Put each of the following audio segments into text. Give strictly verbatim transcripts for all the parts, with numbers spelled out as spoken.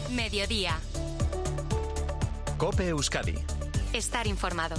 Mediodía. COPE Euskadi. Estar informado.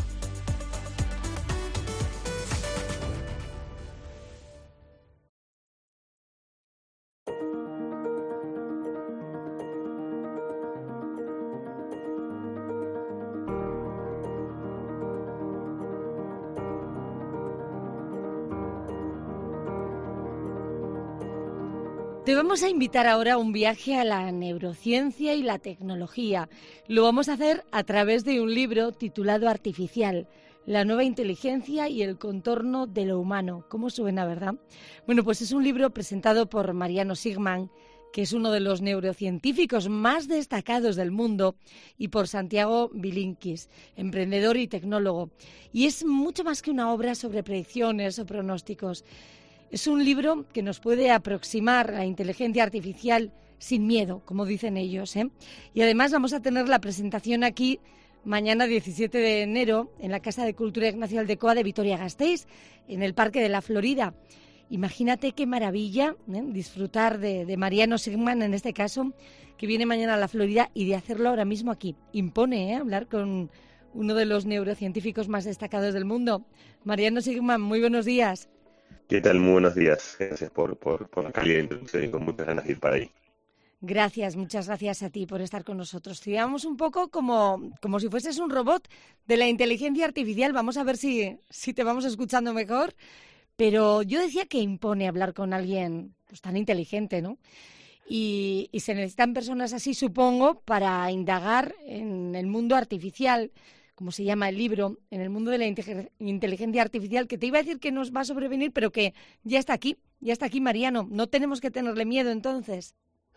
Te vamos a invitar ahora a un viaje a la neurociencia y la tecnología. Lo vamos a hacer a través de un libro titulado Artificial, la nueva inteligencia y el contorno de lo humano. ¿Cómo suena, verdad? Bueno, pues es un libro presentado por Mariano Sigman, que es uno de los neurocientíficos más destacados del mundo, y por Santiago Bilinkis, emprendedor y tecnólogo. Y es mucho más que una obra sobre predicciones o pronósticos. Es un libro que nos puede aproximar a la inteligencia artificial sin miedo, como dicen ellos, ¿eh? Y además vamos a tener la presentación aquí mañana diecisiete de enero en la Casa de Cultura Ignacio Aldecoa de Vitoria-Gasteiz, en el Parque de la Florida. Imagínate qué maravilla, ¿eh? disfrutar de, de Mariano Sigman, en este caso, que viene mañana a la Florida, y de hacerlo ahora mismo aquí. Impone ¿eh? hablar con uno de los neurocientíficos más destacados del mundo. Mariano Sigman, muy buenos días. ¿Qué tal? Muy buenos días. Gracias por, por, por la cálida introducción y con muchas ganas de ir para ahí. Gracias, muchas gracias a ti por estar con nosotros. Te llamamos un poco como, como si fueses un robot de la inteligencia artificial. Vamos a ver si, si te vamos escuchando mejor. Pero yo decía que impone hablar con alguien pues, tan inteligente, ¿no? Y, y se necesitan personas así, supongo, para indagar en el mundo artificial, como se llama el libro, en el mundo de la inteligencia artificial, que te iba a decir que nos va a sobrevenir, pero que ya está aquí, ya está aquí, Mariano. No tenemos que tenerle miedo, entonces.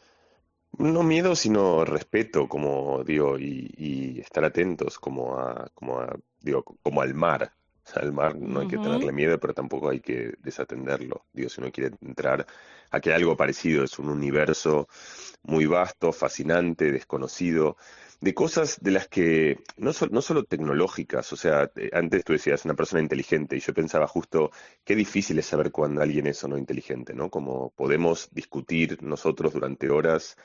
No miedo, sino respeto, como digo, y, y estar atentos, como a, como a, digo, como al mar. O sea, al mar no hay que tenerle miedo, pero tampoco hay que desatenderlo. Digo, si uno quiere entrar a que algo parecido es un universo muy vasto, fascinante, desconocido, de cosas de las que, no, so, no solo tecnológicas, o sea, antes tú decías una persona inteligente, y yo pensaba justo qué difícil es saber cuándo alguien es o no inteligente, ¿no? Como podemos discutir nosotros durante horas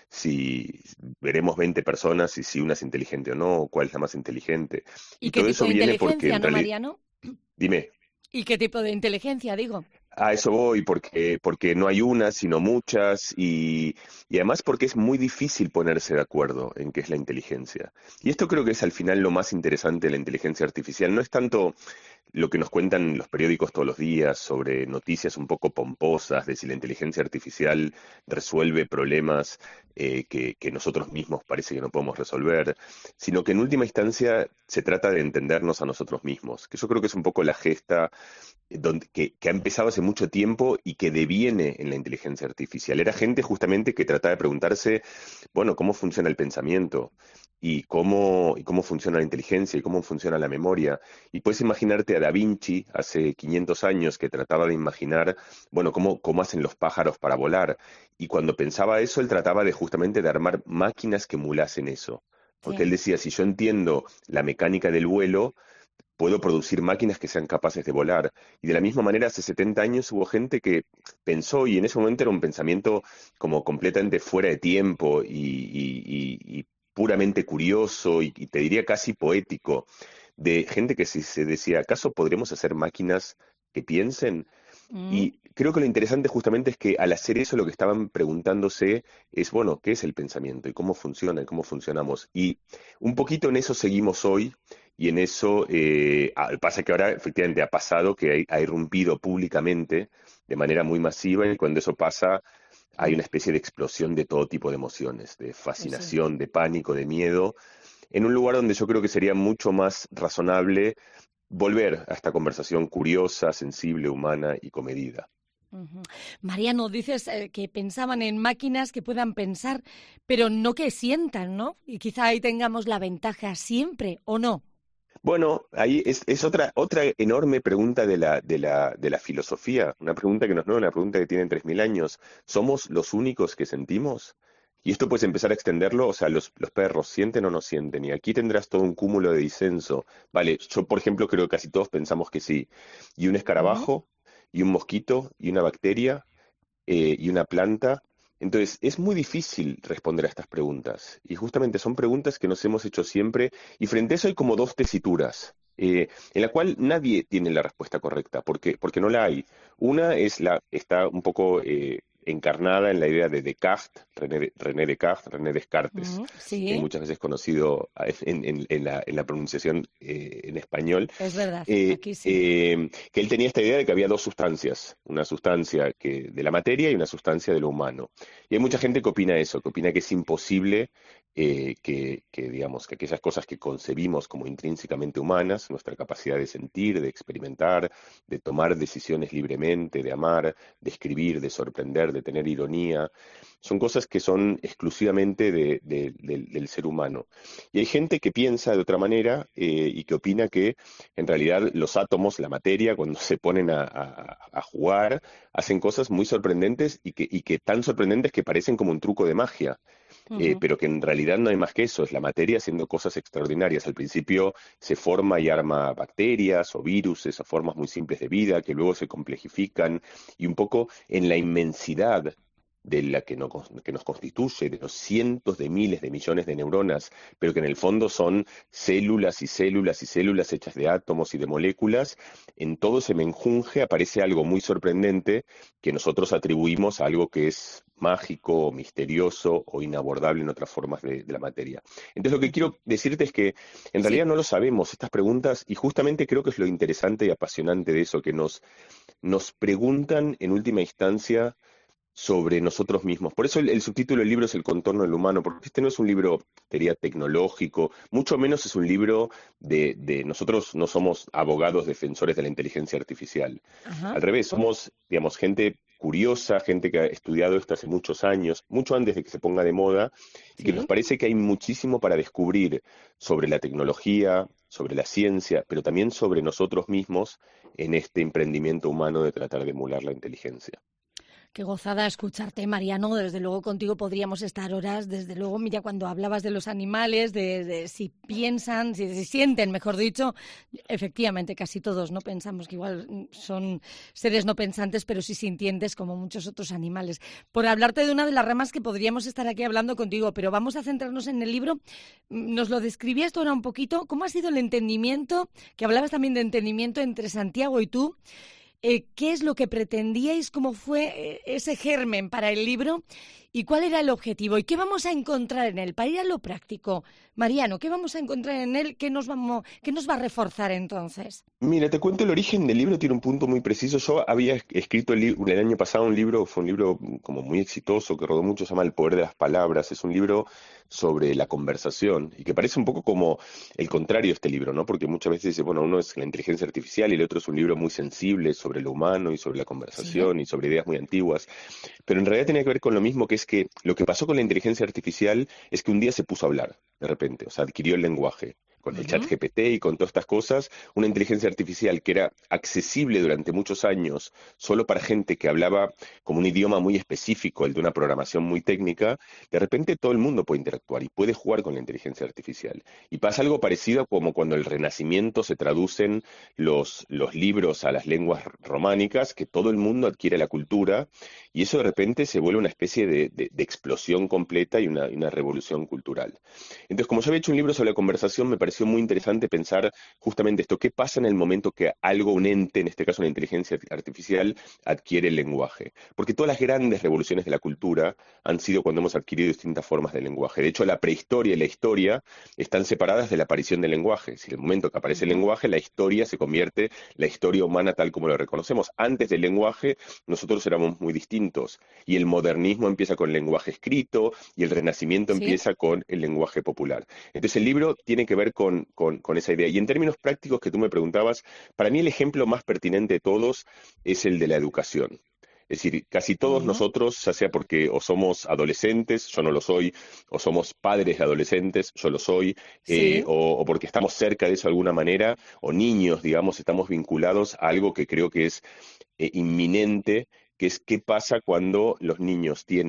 si veremos veinte personas y si una es inteligente o no, o cuál es la más inteligente. ¿Y, y qué todo tipo eso de viene porque inteligencia, en no, realidad... Mariano? Dime. ¿Y qué tipo de inteligencia, digo? A eso voy, porque, porque no hay una, sino muchas, y, y además porque es muy difícil ponerse de acuerdo en qué es la inteligencia. Y esto creo que es al final lo más interesante de la inteligencia artificial. No es tanto lo que nos cuentan los periódicos todos los días sobre noticias un poco pomposas de si la inteligencia artificial resuelve problemas eh, que, que nosotros mismos parece que no podemos resolver, sino que en última instancia se trata de entendernos a nosotros mismos, que yo creo que es un poco la gesta donde, que, que ha empezado hace mucho tiempo y que deviene en la inteligencia artificial. Era gente justamente que trataba de preguntarse, bueno, ¿cómo funciona el pensamiento? Y cómo, y cómo funciona la inteligencia y cómo funciona la memoria. Y puedes imaginarte a Da Vinci hace quinientos años que trataba de imaginar, bueno, cómo, cómo hacen los pájaros para volar. Y cuando pensaba eso, él trataba de justamente de armar máquinas que emulasen eso. Porque Sí. él decía, si yo entiendo la mecánica del vuelo, puedo producir máquinas que sean capaces de volar. Y de la misma manera, hace setenta años hubo gente que pensó, y en ese momento era un pensamiento como completamente fuera de tiempo y, y, y, y puramente curioso y, y te diría casi poético, de gente que se, se decía, ¿acaso podremos hacer máquinas que piensen? Mm. Y creo que lo interesante justamente es que al hacer eso lo que estaban preguntándose es, bueno, ¿qué es el pensamiento y cómo funciona y cómo funcionamos? Y un poquito en eso seguimos hoy y en eso eh, pasa que ahora efectivamente ha pasado que ha, ha irrumpido públicamente de manera muy masiva y cuando eso pasa hay una especie de explosión de todo tipo de emociones, de fascinación, Sí. de pánico, de miedo, en un lugar donde yo creo que sería mucho más razonable volver a esta conversación curiosa, sensible, humana y comedida. Uh-huh. Mariano, dices eh, que pensaban en máquinas que puedan pensar, pero no que sientan, ¿no? Y quizá ahí tengamos la ventaja siempre, ¿o no? Bueno, ahí es, es otra, otra enorme pregunta de la, de la, de la filosofía, una pregunta que no es nueva, una pregunta que tiene tres mil años. ¿Somos los únicos que sentimos? Y esto puedes empezar a extenderlo, o sea, los, los perros sienten o no sienten, y aquí tendrás todo un cúmulo de disenso. Vale, yo por ejemplo creo que casi todos pensamos que sí. Y un Uh-huh. escarabajo, y un mosquito, y una bacteria, eh, y una planta, Entonces, es muy difícil responder a estas preguntas. Y justamente son preguntas que nos hemos hecho siempre. Y frente a eso hay como dos tesituras, eh, en la cual nadie tiene la respuesta correcta, porque, porque no la hay. Una es la, está un poco eh, encarnada en la idea de Descartes, René, René Descartes, René Descartes, Mm, que sí, muchas veces conocido en, en- en la, en la pronunciación eh, en español, es verdad, eh, aquí sí. eh, que él tenía esta idea de que había dos sustancias, una sustancia que, de la materia y una sustancia de lo humano. Y hay mucha gente que opina eso, que opina que es imposible eh, que, que, digamos, que aquellas cosas que concebimos como intrínsecamente humanas, nuestra capacidad de sentir, de experimentar, de tomar decisiones libremente, de amar, de escribir, de sorprender, de tener ironía, son cosas que son exclusivamente de- de- del del ser humano. Y hay gente que piensa de otra manera eh, y que opina que en realidad los átomos, la materia, cuando se ponen a, a- a jugar, hacen cosas muy sorprendentes y que, y que tan sorprendentes que parecen como un truco de magia, eh, Ujú. pero que en realidad no hay más que eso, es la materia haciendo cosas extraordinarias. Al principio se forma y arma bacterias o virus, esas formas muy simples de vida, que luego se complejifican y un poco en la inmensidad de la que, no- que nos constituye, de los cientos de miles de millones de neuronas, pero que en el fondo son células y células y células hechas de átomos y de moléculas, en todo ese menjunje aparece algo muy sorprendente que nosotros atribuimos a algo que es mágico, o misterioso o inabordable en otras formas de, de la materia. Entonces lo que Ujú. quiero decirte es que en Sí, realidad no lo sabemos, estas preguntas, y justamente creo que es lo interesante y apasionante de eso, que nos, nos preguntan en última instancia sobre nosotros mismos. Por eso el, el subtítulo del libro es El contorno del humano, porque este no es un libro, diría, tecnológico, mucho menos es un libro de, de nosotros no somos abogados defensores de la inteligencia artificial. ajá, Al revés, somos, digamos, gente curiosa, gente que ha estudiado esto hace muchos años, mucho antes de que se ponga de moda, y que nos sí. parece que hay muchísimo para descubrir sobre la tecnología, sobre la ciencia, pero también sobre nosotros mismos en este emprendimiento humano de tratar de emular la inteligencia. Qué gozada escucharte, Mariano. Desde luego contigo podríamos estar horas. Desde luego, mira, cuando hablabas de los animales, de, de si piensan, si, si sienten, mejor dicho, efectivamente, casi todos no pensamos que igual mm, son seres no pensantes, pero sí sintientes como muchos otros animales. Por hablarte de una de las ramas que podríamos estar aquí hablando contigo, pero vamos a centrarnos en el libro. Mm, Nos lo describías tú ahora un poquito. ¿Cómo ha sido el entendimiento? Que hablabas también de entendimiento entre Santiago y tú. Eh, ¿qué es lo que pretendíais? ¿Cómo fue eh, ese germen para el libro? ¿Y cuál era el objetivo? ¿Y qué vamos a encontrar en él? Para ir a lo práctico, Mariano, ¿qué vamos a encontrar en él? ¿Qué nos, vamos, qué nos va a reforzar entonces? Mira, te cuento el origen del libro, tiene un punto muy preciso. Yo había es- escrito el, li- el año pasado un libro, fue un libro mm, como muy exitoso, que rodó mucho, se llama El poder de las palabras. Es un libro sobre la conversación y que parece un poco como el contrario de este libro, ¿no? Porque muchas veces dice, bueno, uno es la inteligencia artificial y el otro es un libro muy sensible sobre lo humano y sobre la Sí. conversación y sobre ideas muy antiguas. Pero en realidad tenía que ver con lo mismo, que es que lo que pasó con la inteligencia artificial es que un día se puso a hablar, de repente, o sea, adquirió el lenguaje. Con el chat Ujú. G P T y con todas estas cosas, una inteligencia artificial que era accesible durante muchos años solo para gente que hablaba como un idioma muy específico, el de una programación muy técnica, de repente todo el mundo puede interactuar y puede jugar con la inteligencia artificial. Y pasa algo parecido a como cuando el Renacimiento se traducen los, los libros a las lenguas románicas, que todo el mundo adquiere la cultura y eso de repente se vuelve una especie de, de- de explosión completa y una, y una revolución cultural. Entonces, como yo había hecho un libro sobre la conversación, me pareció muy interesante pensar justamente esto, qué pasa en el momento que algo, un ente, en este caso una inteligencia artificial, adquiere el lenguaje. Porque todas las grandes revoluciones de la cultura han sido cuando hemos adquirido distintas formas de lenguaje. De hecho, la prehistoria y la historia están separadas de la aparición del lenguaje. Es decir, el momento que aparece el Ujú. lenguaje, la historia se convierte, la historia humana tal como lo reconocemos. Antes del lenguaje, nosotros éramos muy distintos. Y el modernismo empieza con el lenguaje escrito y el renacimiento Sí. empieza con el lenguaje popular. Entonces el libro tiene que ver con, con, con esa idea. Y en términos prácticos que tú me preguntabas, para mí el ejemplo más pertinente de todos es el de la educación. Es decir, casi todos Ujú. nosotros, ya sea porque o somos adolescentes, yo no lo soy, o somos padres de adolescentes, yo lo soy, eh, Sí. o, o porque estamos cerca de eso de alguna manera, o niños, digamos, estamos vinculados a algo que creo que es eh, inminente, que es qué pasa cuando los niños tienen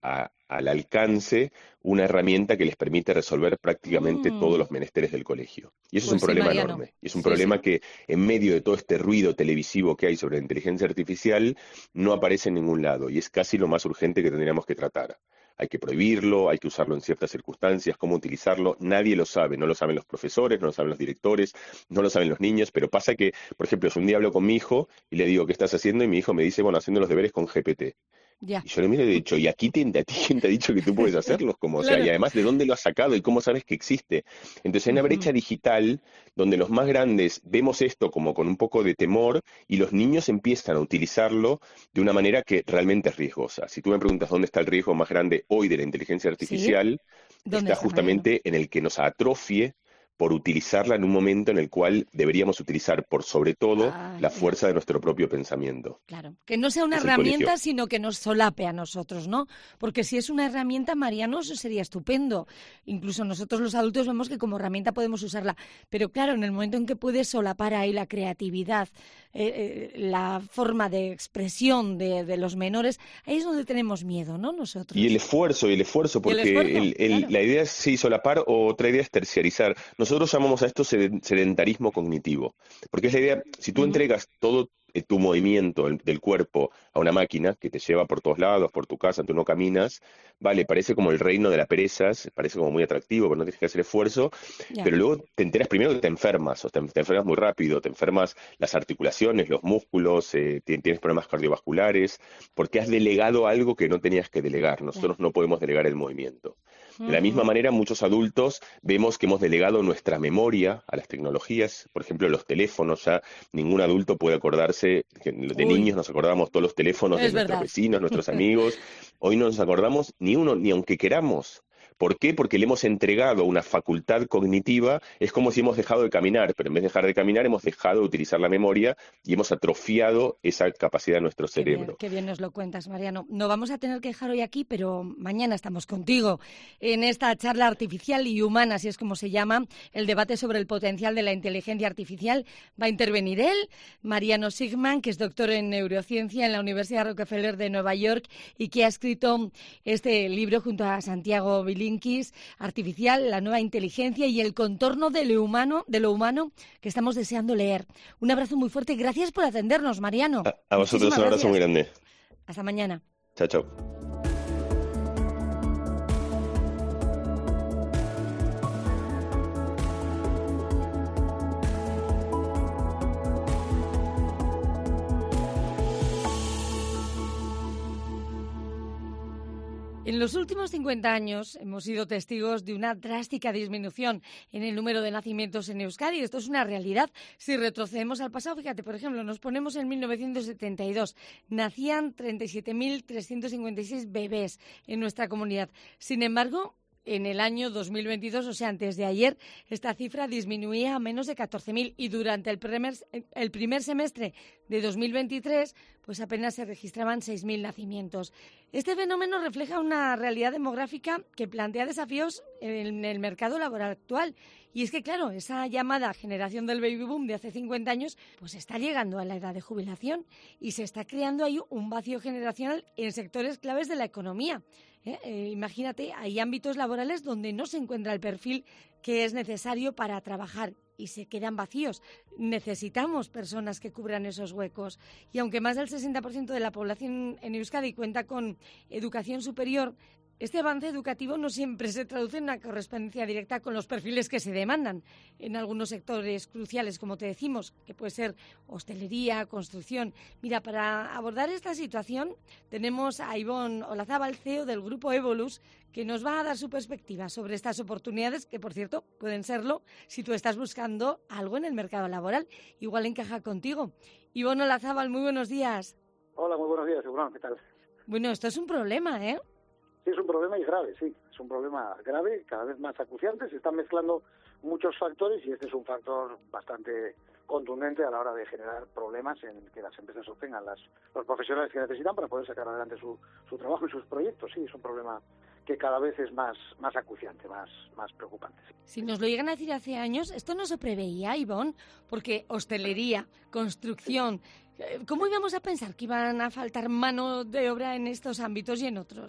a, al alcance una herramienta que les permite resolver prácticamente Mm. todos los menesteres del colegio. Y eso Pues es un sí, problema Mariano. enorme. Y es un Sí, problema sí. que en medio de todo este ruido televisivo que hay sobre la inteligencia artificial no aparece en ningún lado y es casi lo más urgente que tendríamos que tratar. Hay que prohibirlo, hay que usarlo en ciertas circunstancias, cómo utilizarlo, nadie lo sabe, no lo saben los profesores, no lo saben los directores, no lo saben los niños, pero pasa que, por ejemplo, si un día hablo con mi hijo y le digo, ¿qué estás haciendo? Y mi hijo me dice, bueno, haciendo los deberes con G P T. Ya. Y yo le miro y le he dicho, ¿y aquí te, a ti quién te ha dicho que tú puedes hacerlos? Como, o sea, Claro. y además, ¿de dónde lo has sacado y cómo sabes que existe? Entonces hay una Ujú. brecha digital donde los más grandes vemos esto como con un poco de temor y los niños empiezan a utilizarlo de una manera que realmente es riesgosa. Si tú me preguntas dónde está el riesgo más grande hoy de la inteligencia Sí. artificial, ¿Dónde está está, Mariano? justamente en el que nos atrofie por utilizarla en un momento en el cual deberíamos utilizar por sobre todo Ah, la ya. fuerza de nuestro propio pensamiento, Claro, que no sea una que es el colegio. herramienta, sino que nos solape a nosotros, ¿no? Porque si es una herramienta, Mariano, eso sería estupendo. Incluso nosotros los adultos vemos que como herramienta podemos usarla. Pero claro, en el momento en que puede solapar ahí la creatividad, eh, eh, la forma de expresión de, de los menores, ahí es donde tenemos miedo, ¿no? Nosotros. Y el esfuerzo, y el esfuerzo, Y el porque esfuerzo, el- el- claro. la idea es sí, solapar o otra idea es terciarizar. Nosotros llamamos a esto seden- sedentarismo cognitivo, porque es la idea, si tú Ujú. entregas todo eh, tu movimiento el- del cuerpo a una máquina que te lleva por todos lados, por tu casa, tú no caminas, vale, parece como el reino de la pereza, parece como muy atractivo, pero no tienes que hacer esfuerzo, Ya. pero luego te enteras primero que te enfermas, o te, te enfermas muy rápido, te enfermas las articulaciones, los músculos, eh, ti- tienes problemas cardiovasculares, porque has delegado algo que no tenías que delegar. Nosotros no podemos delegar el movimiento. De la misma Ujú. manera, muchos adultos vemos que hemos delegado nuestra memoria a las tecnologías. Por ejemplo, los teléfonos, ya ningún adulto puede acordarse, que de Uy, niños nos acordábamos todos los teléfonos de es nuestros verdad. vecinos, nuestros amigos. Hoy no nos acordamos ni uno, ni aunque queramos. ¿Por qué? Porque le hemos entregado una facultad cognitiva, es como si hemos dejado de caminar, pero en vez de dejar de caminar hemos dejado de utilizar la memoria y hemos atrofiado esa capacidad de nuestro Qué bien, cerebro. qué bien nos lo cuentas, Mariano. No vamos a tener que dejar hoy aquí, pero mañana estamos contigo en esta charla artificial y humana, así es como se llama, el debate sobre el potencial de la inteligencia artificial. Va a intervenir él, Mariano Sigman, que es doctor en neurociencia en la Universidad Rockefeller de Nueva York y que ha escrito este libro junto a Santiago Bilinkis, Artificial, la nueva inteligencia y el contorno de lo humano, de lo humano que estamos deseando leer. Un abrazo muy fuerte. Gracias por atendernos, Mariano. A, a vosotros Muchísimas un abrazo gracias. muy grande. Hasta mañana. Chao, chao. En los últimos cincuenta años hemos sido testigos de una drástica disminución en el número de nacimientos en Euskadi. Esto es una realidad. Si retrocedemos al pasado, fíjate, por ejemplo, nos ponemos en mil novecientos setenta y dos. Nacían treinta y siete mil trescientos cincuenta y seis bebés en nuestra comunidad. Sin embargo, en el año dos mil veintidós, o sea, antes de ayer, esta cifra disminuía a menos de catorce mil y durante el primer, el primer semestre de dos mil veintitrés, pues apenas se registraban seis mil nacimientos. Este fenómeno refleja una realidad demográfica que plantea desafíos en el mercado laboral actual. Y es que, claro, esa llamada generación del baby boom de hace cincuenta años, pues está llegando a la edad de jubilación y se está creando ahí un vacío generacional en sectores claves de la economía. ¿Eh? Eh, imagínate, hay ámbitos laborales donde no se encuentra el perfil que es necesario para trabajar y se quedan vacíos. Necesitamos personas que cubran esos huecos. Y aunque más del sesenta por ciento de la población en Euskadi cuenta con educación superior, este avance educativo no siempre se traduce en una correspondencia directa con los perfiles que se demandan en algunos sectores cruciales, como te decimos, que puede ser hostelería, construcción. Mira, para abordar esta situación tenemos a Ivonne Olazábal, C E O del grupo Evolus, que nos va a dar su perspectiva sobre estas oportunidades, que por cierto pueden serlo si tú estás buscando algo en el mercado laboral. Igual encaja contigo. Ivonne Olazábal, muy buenos días. Hola, muy buenos días, Bruno, ¿qué tal? Bueno, esto es un problema, ¿eh? Sí, es un problema y grave, sí. Es un problema grave, cada vez más acuciante. Se están mezclando muchos factores y este es un factor bastante contundente a la hora de generar problemas en que las empresas obtengan las, los profesionales que necesitan para poder sacar adelante su, su trabajo y sus proyectos. Sí, es un problema que cada vez es más, más acuciante, más, más preocupante. Sí. Si nos lo llegan a decir hace años, esto no se preveía, Ivonne, porque hostelería, construcción, ¿cómo íbamos a pensar que iban a faltar mano de obra en estos ámbitos y en otros?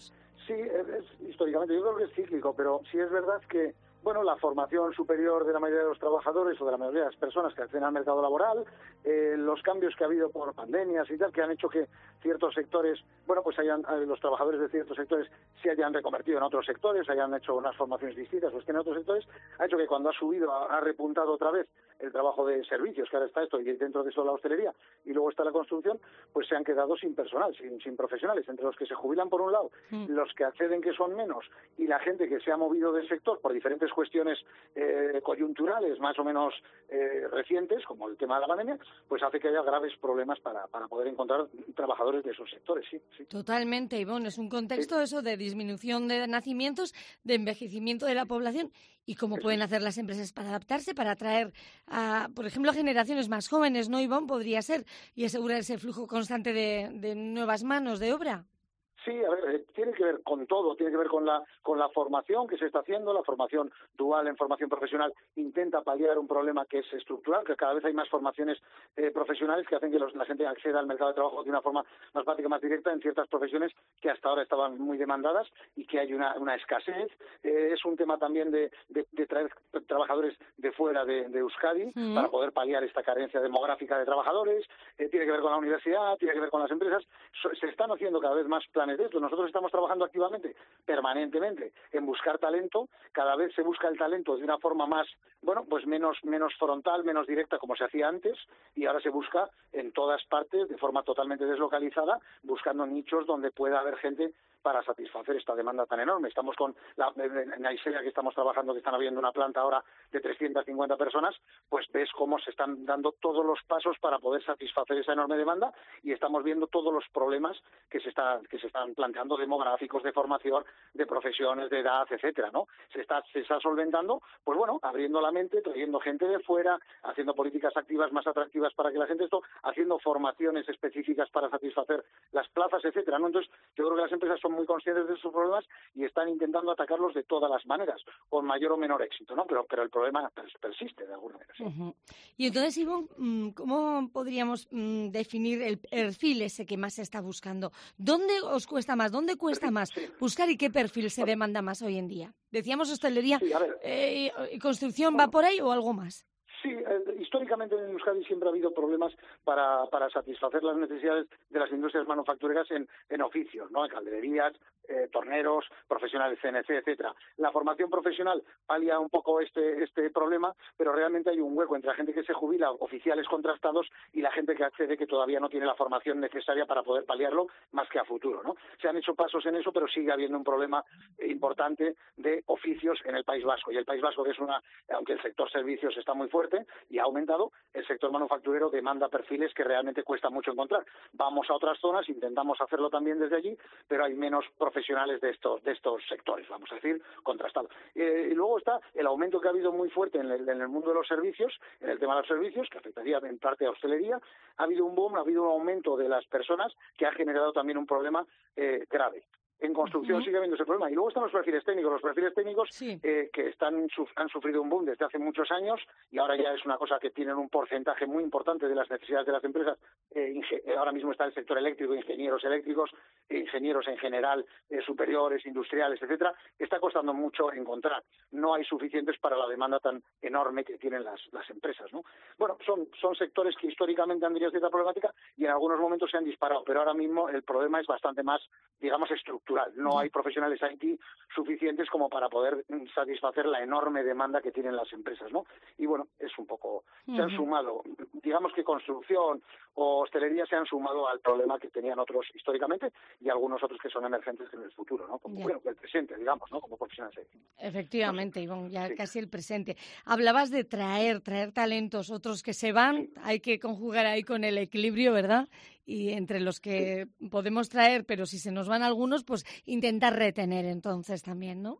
Sí, es, es, históricamente yo creo que es cíclico, pero sí es verdad que bueno, la formación superior de la mayoría de los trabajadores o de la mayoría de las personas que acceden al mercado laboral, eh, los cambios que ha habido por pandemias y tal, que han hecho que ciertos sectores, bueno, pues hayan, los trabajadores de ciertos sectores se hayan reconvertido en otros sectores, hayan hecho unas formaciones distintas o estén en otros sectores, ha hecho que cuando ha subido, ha, ha repuntado otra vez el trabajo de servicios, que ahora está esto, y dentro de eso la hostelería, y luego está la construcción, pues se han quedado sin personal, sin, sin profesionales, entre los que se jubilan por un lado, mm. los que acceden que son menos, y la gente que se ha movido del sector por diferentes cuestiones eh, coyunturales más o menos eh, recientes, como el tema de la pandemia, pues hace que haya graves problemas para, para poder encontrar trabajadores de esos sectores, sí. sí. Totalmente, Ivonne, es un contexto sí. eso de disminución de nacimientos, de envejecimiento de la población, y cómo pueden hacer las empresas para adaptarse, para atraer, a, por ejemplo, a generaciones más jóvenes, ¿no, Ivonne? Podría ser, y asegurar ese flujo constante de, de nuevas manos de obra. Sí, a ver, eh, tiene que ver con todo, tiene que ver con la con la formación que se está haciendo, la formación dual en formación profesional intenta paliar un problema que es estructural, que cada vez hay más formaciones eh, profesionales que hacen que los, la gente acceda al mercado de trabajo de una forma más práctica, más directa en ciertas profesiones que hasta ahora estaban muy demandadas y que hay una, una escasez. Eh, es un tema también de, de, de traer trabajadores de fuera de, de Euskadi sí. para poder paliar esta carencia demográfica de trabajadores, eh, tiene que ver con la universidad, tiene que ver con las empresas, so, se están haciendo cada vez más planes de esto. Nosotros estamos trabajando activamente, permanentemente, en buscar talento. Cada vez se busca el talento de una forma más, bueno, pues menos menos frontal, menos directa como se hacía antes, y ahora se busca en todas partes de forma totalmente deslocalizada, buscando nichos donde pueda haber gente para satisfacer esta demanda tan enorme. Estamos con la, en Aisea, que estamos trabajando, que están abriendo una planta ahora de trescientas cincuenta personas, pues ves cómo se están dando todos los pasos para poder satisfacer esa enorme demanda, y estamos viendo todos los problemas que se están que se están planteando, demográficos, de formación, de profesiones, de edad, etcétera, ¿no? Se está se está solventando, pues bueno, abriendo la mente, trayendo gente de fuera, haciendo políticas activas más atractivas para que la gente esto, haciendo formaciones específicas para satisfacer las plazas, etcétera, ¿no? Entonces, yo creo que las empresas son muy conscientes de esos problemas y están intentando atacarlos de todas las maneras, con mayor o menor éxito, ¿no? Pero, pero el problema persiste de alguna manera. ¿Sí? Uh-huh. Y entonces, Ivonne, ¿cómo podríamos mm, definir el perfil ese que más se está buscando? ¿Dónde os cuesta más? ¿Dónde cuesta más sí. buscar y qué perfil se demanda más hoy en día? Decíamos hostelería, sí, eh, ¿construcción bueno. va por ahí o algo más? Sí, eh, históricamente en Euskadi siempre ha habido problemas para, para satisfacer las necesidades de las industrias manufactureras en, en oficios, ¿no? En caldererías, eh, torneros, profesionales C N C, etcétera. La formación profesional palia un poco este este problema, pero realmente hay un hueco entre la gente que se jubila, oficiales contrastados, y la gente que accede que todavía no tiene la formación necesaria para poder paliarlo, más que a futuro, ¿no? Se han hecho pasos en eso, pero sigue habiendo un problema importante de oficios en el País Vasco. Y el País Vasco, que es una, aunque el sector servicios está muy fuerte y ha aumentado, el sector manufacturero demanda perfiles que realmente cuesta mucho encontrar. Vamos a otras zonas, intentamos hacerlo también desde allí, pero hay menos profesionales de estos de estos sectores, vamos a decir, contrastados. Eh, y luego está el aumento que ha habido muy fuerte en el, en el mundo de los servicios, en el tema de los servicios, que afectaría en parte a hostelería. Ha habido un boom, ha habido un aumento de las personas que ha generado también un problema eh, grave. En construcción uh-huh. sigue habiendo ese problema. Y luego están los perfiles técnicos. Los perfiles técnicos sí. eh, que están han sufrido un boom desde hace muchos años, y ahora ya es una cosa que tienen un porcentaje muy importante de las necesidades de las empresas. Eh, inge- ahora mismo está el sector eléctrico, ingenieros eléctricos, eh, ingenieros en general, eh, superiores, industriales, etcétera. Está costando mucho encontrar. No hay suficientes para la demanda tan enorme que tienen las, las empresas, ¿no? Bueno, son, son sectores que históricamente han tenido cierta problemática y en algunos momentos se han disparado, pero ahora mismo el problema es bastante más, digamos, estructural. No hay profesionales I T suficientes como para poder satisfacer la enorme demanda que tienen las empresas, ¿no? Y bueno, es un poco, se han sumado, digamos que construcción o hostelería se han sumado al problema que tenían otros históricamente y algunos otros que son emergentes en el futuro, ¿no? Como, bueno, el presente, digamos, ¿no? Como profesionales I T. Efectivamente, Ivonne, ya sí. casi el presente. Hablabas de traer, traer talentos, otros que se van, sí. hay que conjugar ahí con el equilibrio, ¿verdad? Y entre los que sí. podemos traer, pero si se nos van algunos, pues intentar retener entonces también, ¿no?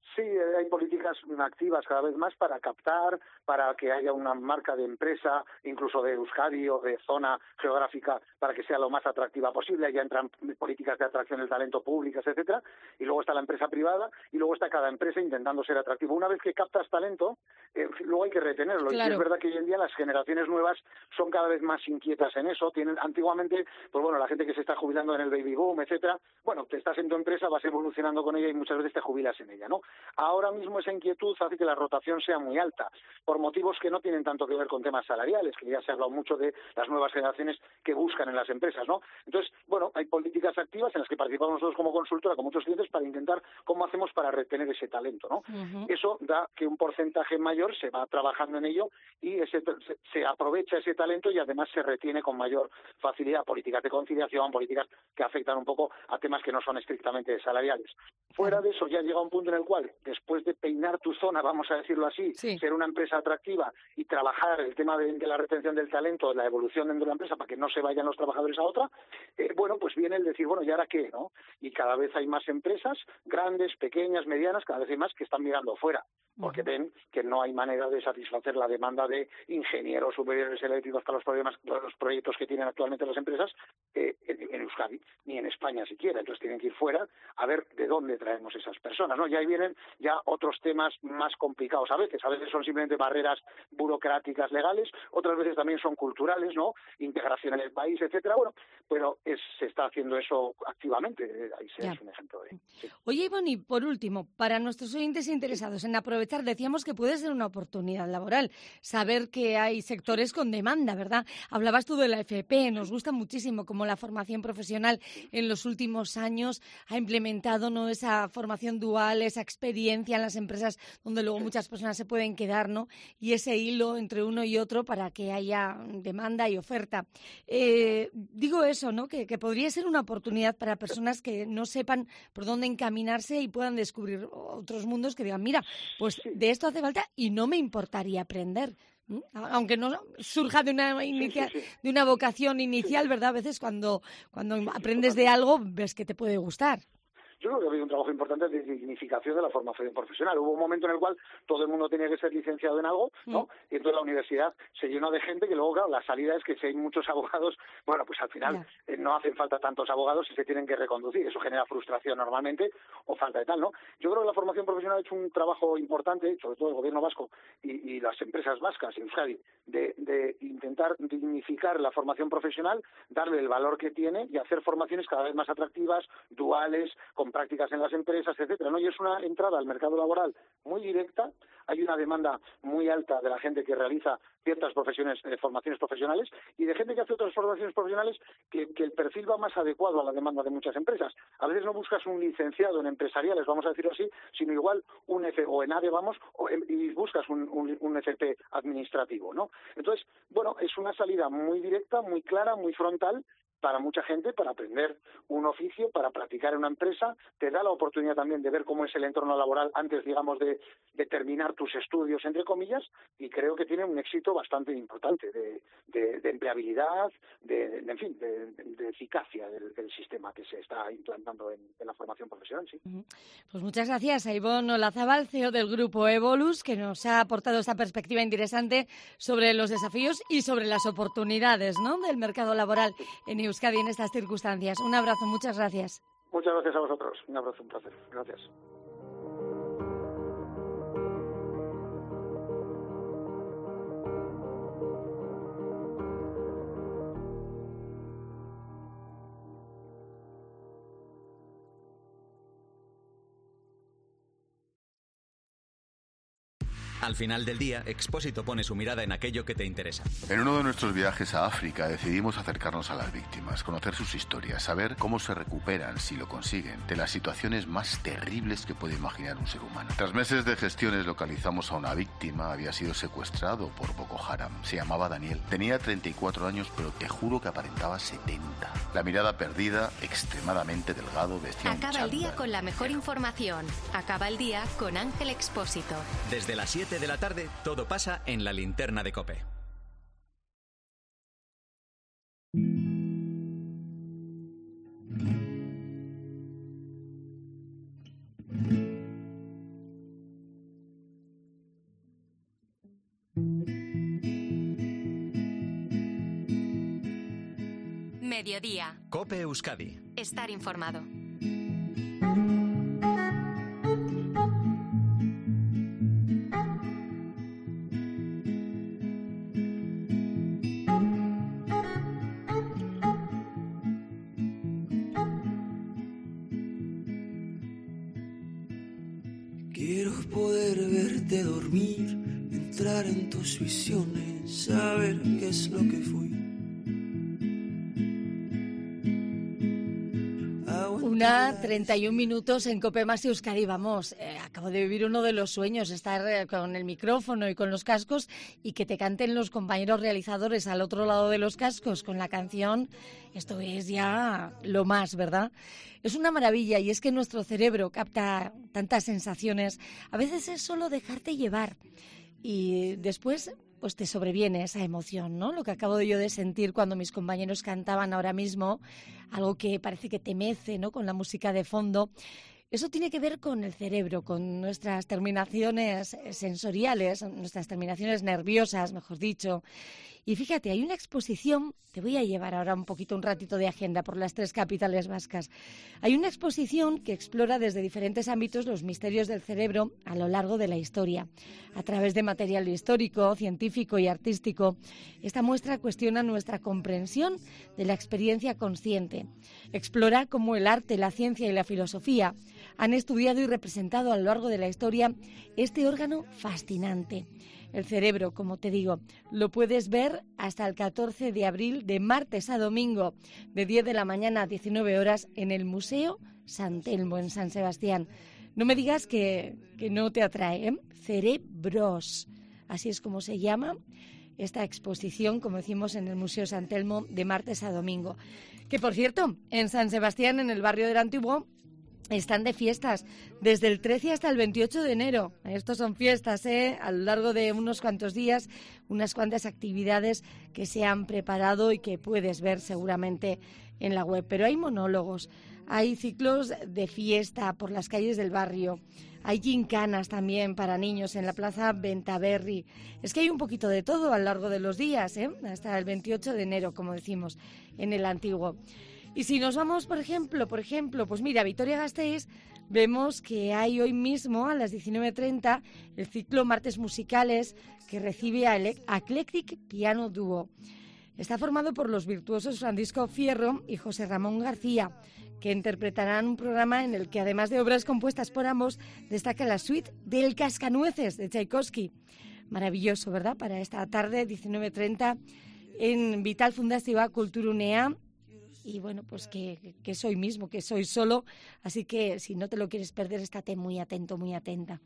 Sí, hay políticas activas cada vez más para captar, para que haya una marca de empresa, incluso de Euskadi o de zona geográfica, para que sea lo más atractiva posible. Ya entran políticas de atracción del talento públicas, etcétera. Y luego está la empresa privada y luego está cada empresa intentando ser atractivo. Una vez que captas talento, eh, luego hay que retenerlo. Claro. Y es verdad que hoy en día las generaciones nuevas son cada vez más inquietas en eso. Tienen antiguamente, pues bueno, la gente que se está jubilando en el baby boom, etcétera. Bueno, te estás en tu empresa, vas evolucionando con ella y muchas veces te jubilas en ella, ¿no? Ahora mismo esa inquietud hace que la rotación sea muy alta, por motivos que no tienen tanto que ver con temas salariales, que ya se ha hablado mucho de las nuevas generaciones que buscan en las empresas, ¿no? Entonces, bueno, hay políticas activas en las que participamos nosotros como consultora, con muchos clientes, para intentar cómo hacemos para retener ese talento, ¿no? Uh-huh. Eso da que un porcentaje mayor se va trabajando en ello y ese, se, se aprovecha ese talento y además se retiene con mayor facilidad. Políticas de conciliación, políticas que afectan un poco a temas que no son estrictamente salariales. Fuera de eso ya llega un punto en el cual, después de peinar tu zona, vamos a decirlo así, sí. ser una empresa atractiva y trabajar el tema de, de la retención del talento, la evolución dentro de la empresa para que no se vayan los trabajadores a otra, eh, bueno, pues viene el decir, bueno, ¿y ahora qué? ¿No? Y cada vez hay más empresas, grandes, pequeñas, medianas, cada vez hay más que están mirando fuera, porque uh-huh. ven que no hay manera de satisfacer la demanda de ingenieros superiores eléctricos para los problemas, los proyectos que tienen actualmente las empresas eh, en, en Euskadi, ni en España siquiera. Entonces tienen que ir fuera a ver de dónde traemos esas personas, ¿no? Y ahí vienen ya otros temas más complicados a veces. A veces son simplemente barreras burocráticas legales, otras veces también son culturales, ¿no? Integración en el país, etcétera. Bueno, pero es, se está haciendo eso activamente. Ahí se es un ejemplo de. Sí. Oye, Ivonne, y por último, para nuestros oyentes interesados en aprovechar, decíamos que puede ser una oportunidad laboral, saber que hay sectores con demanda, ¿verdad? Hablabas tú de la F P, nos gusta muchísimo cómo la formación profesional en los últimos años ha implementado, ¿no?, esa formación dual, esa experiencia en las empresas donde luego muchas personas se pueden quedar, ¿no? Y ese hilo entre uno y otro para que haya demanda y oferta. Eh, digo eso, ¿no? Que, que podría ser una oportunidad para personas que no sepan por dónde encaminarse y puedan descubrir otros mundos que digan, mira, pues de esto hace falta y no me importaría aprender. Aunque no surja de una inicia, sí, sí, sí. de una vocación inicial, ¿verdad? A veces cuando, cuando sí, sí, aprendes sí, de algo ves que te puede gustar. Yo creo que ha habido un trabajo importante de dignificación de la formación profesional. Hubo un momento en el cual todo el mundo tenía que ser licenciado en algo, ¿no? Mm. Y entonces la universidad se llenó de gente que luego, claro, la salida es que si hay muchos abogados, bueno, pues al final yeah. eh, no hacen falta tantos abogados y se tienen que reconducir. Eso genera frustración normalmente o falta de tal, ¿no? Yo creo que la formación profesional ha hecho un trabajo importante, sobre todo el gobierno vasco y, y las empresas vascas en Euskadi, de, de intentar dignificar la formación profesional, darle el valor que tiene y hacer formaciones cada vez más atractivas, duales, con prácticas en las empresas, etcétera, ¿no? Y es una entrada al mercado laboral muy directa. Hay una demanda muy alta de la gente que realiza ciertas profesiones, eh, formaciones profesionales y de gente que hace otras formaciones profesionales que, que el perfil va más adecuado a la demanda de muchas empresas. A veces no buscas un licenciado en empresariales, vamos a decirlo así, sino igual un F o en A D E, vamos, o en, y buscas un, un, un F P administrativo, ¿no? Entonces, bueno, es una salida muy directa, muy clara, muy frontal, para mucha gente, para aprender un oficio, para practicar en una empresa, te da la oportunidad también de ver cómo es el entorno laboral antes, digamos, de, de terminar tus estudios, entre comillas, y creo que tiene un éxito bastante importante de, de, de empleabilidad, de, de, en fin, de, de eficacia del, del sistema que se está implantando en, en la formación profesional, sí. Pues muchas gracias a Ivonne Olazábal, C E O del Grupo Evolus, que nos ha aportado esta perspectiva interesante sobre los desafíos y sobre las oportunidades, ¿no?, del mercado laboral en Euskadi en estas circunstancias. Un abrazo, muchas gracias. Muchas gracias a vosotros. Un abrazo, un placer. Gracias. Al final del día, Expósito pone su mirada en aquello que te interesa. En uno de nuestros viajes a África decidimos acercarnos a las víctimas, conocer sus historias, saber cómo se recuperan, si lo consiguen, de las situaciones más terribles que puede imaginar un ser humano. Tras meses de gestiones localizamos a una víctima, había sido secuestrado por Boko Haram. Se llamaba Daniel, tenía treinta y cuatro años, pero te juro que aparentaba setenta. La mirada perdida, extremadamente delgado, vestía un Acaba el día con la mejor información. Acaba el día con Ángel Expósito. Desde las siete de la tarde, todo pasa en la linterna de COPE. Mediodía. COPE Euskadi. Estar informado. Quiero poder verte dormir, entrar en tus visiones, saber qué es lo que fui. Una treinta y un minutos en COPE más Euskadi. Vamos, eh, acabo de vivir uno de los sueños, estar eh, con el micrófono y con los cascos y que te canten los compañeros realizadores al otro lado de los cascos con la canción. Esto es ya lo más, ¿verdad? Es una maravilla y es que nuestro cerebro capta tantas sensaciones. A veces es solo dejarte llevar y después pues te sobreviene esa emoción, ¿no? Lo que acabo yo de sentir cuando mis compañeros cantaban ahora mismo, algo que parece que te mece, ¿no? Con la música de fondo. Eso tiene que ver con el cerebro, con nuestras terminaciones sensoriales, nuestras terminaciones nerviosas, mejor dicho. Y fíjate, hay una exposición, te voy a llevar ahora un poquito, un ratito de agenda por las tres capitales vascas. Hay una exposición que explora desde diferentes ámbitos los misterios del cerebro a lo largo de la historia. A través de material histórico, científico y artístico, esta muestra cuestiona nuestra comprensión de la experiencia consciente. Explora cómo el arte, la ciencia y la filosofía han estudiado y representado a lo largo de la historia este órgano fascinante. El cerebro, como te digo, lo puedes ver hasta el catorce de abril, de martes a domingo, de diez de la mañana a diecinueve horas, en el Museo San Telmo, en San Sebastián. No me digas que, que no te atrae, ¿eh? Cerebros, así es como se llama esta exposición, como decimos, en el Museo San Telmo, de martes a domingo. Que, por cierto, en San Sebastián, en el barrio del Antiguo, están de fiestas desde el trece hasta el veintiocho de enero. Estos son fiestas, ¿eh? A lo largo de unos cuantos días, unas cuantas actividades que se han preparado y que puedes ver seguramente en la web. Pero hay monólogos, hay ciclos de fiesta por las calles del barrio, hay gincanas también para niños en la Plaza Bentaberri. Es que hay un poquito de todo a lo largo de los días, ¿eh? Hasta el veintiocho de enero, como decimos, en el Antiguo. Y si nos vamos, por ejemplo, por ejemplo, pues mira, Vitoria-Gasteiz, vemos que hay hoy mismo a las diecinueve treinta el ciclo Martes Musicales que recibe a Eclectic Piano Duo. Está formado por los virtuosos Francisco Fierro y José Ramón García, que interpretarán un programa en el que, además de obras compuestas por ambos, destaca la suite del Cascanueces de Tchaikovsky. Maravilloso, ¿verdad? Para esta tarde, diecinueve treinta, en Vital Fundazioa Kulturunea. Y bueno, pues que, que soy mismo, que soy solo, así que si no te lo quieres perder, estate muy atento, muy atenta.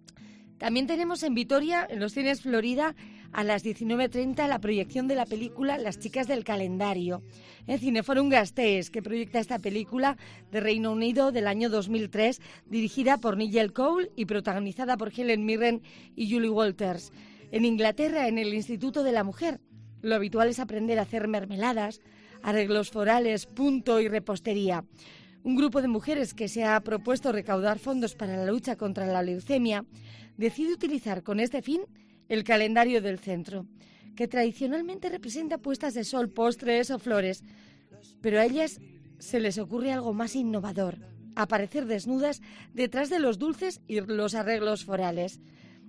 También tenemos en Vitoria, en los Cines Florida, a las diecinueve treinta la proyección de la película Las chicas del calendario, en Cineforum Gasteiz, que proyecta esta película de Reino Unido del año dos mil tres, dirigida por Nigel Cole y protagonizada por Helen Mirren y Julie Walters. En Inglaterra, en el Instituto de la Mujer, lo habitual es aprender a hacer mermeladas, arreglos florales, punto y repostería. Un grupo de mujeres que se ha propuesto recaudar fondos para la lucha contra la leucemia decide utilizar con este fin el calendario del centro, que tradicionalmente representa puestas de sol, postres o flores, pero a ellas se les ocurre algo más innovador: aparecer desnudas detrás de los dulces y los arreglos florales.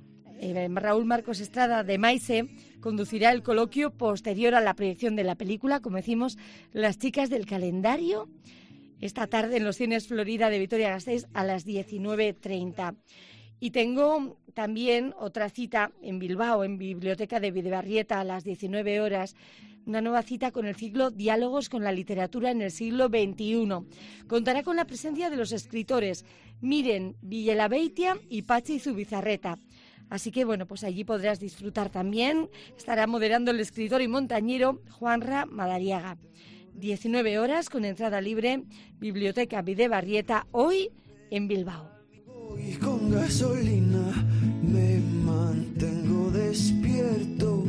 Eh, Raúl Marcos Estrada de Maise conducirá el coloquio posterior a la proyección de la película, como decimos, Las chicas del calendario, esta tarde en los Cines Florida de Vitoria-Gasteiz a las diecinueve treinta. Y tengo también otra cita en Bilbao, en Biblioteca de Bidebarrieta, a las diecinueve horas, una nueva cita con el ciclo Diálogos con la literatura en el siglo veintiuno. Contará con la presencia de los escritores Miren Villalabeitia y Patxi Zubizarreta. Así que, bueno, pues allí podrás disfrutar también. Estará moderando el escritor y montañero Juanra Madariaga. diecinueve horas con entrada libre, Biblioteca Bidebarrieta, hoy en Bilbao. Y con gasolina me mantengo despierto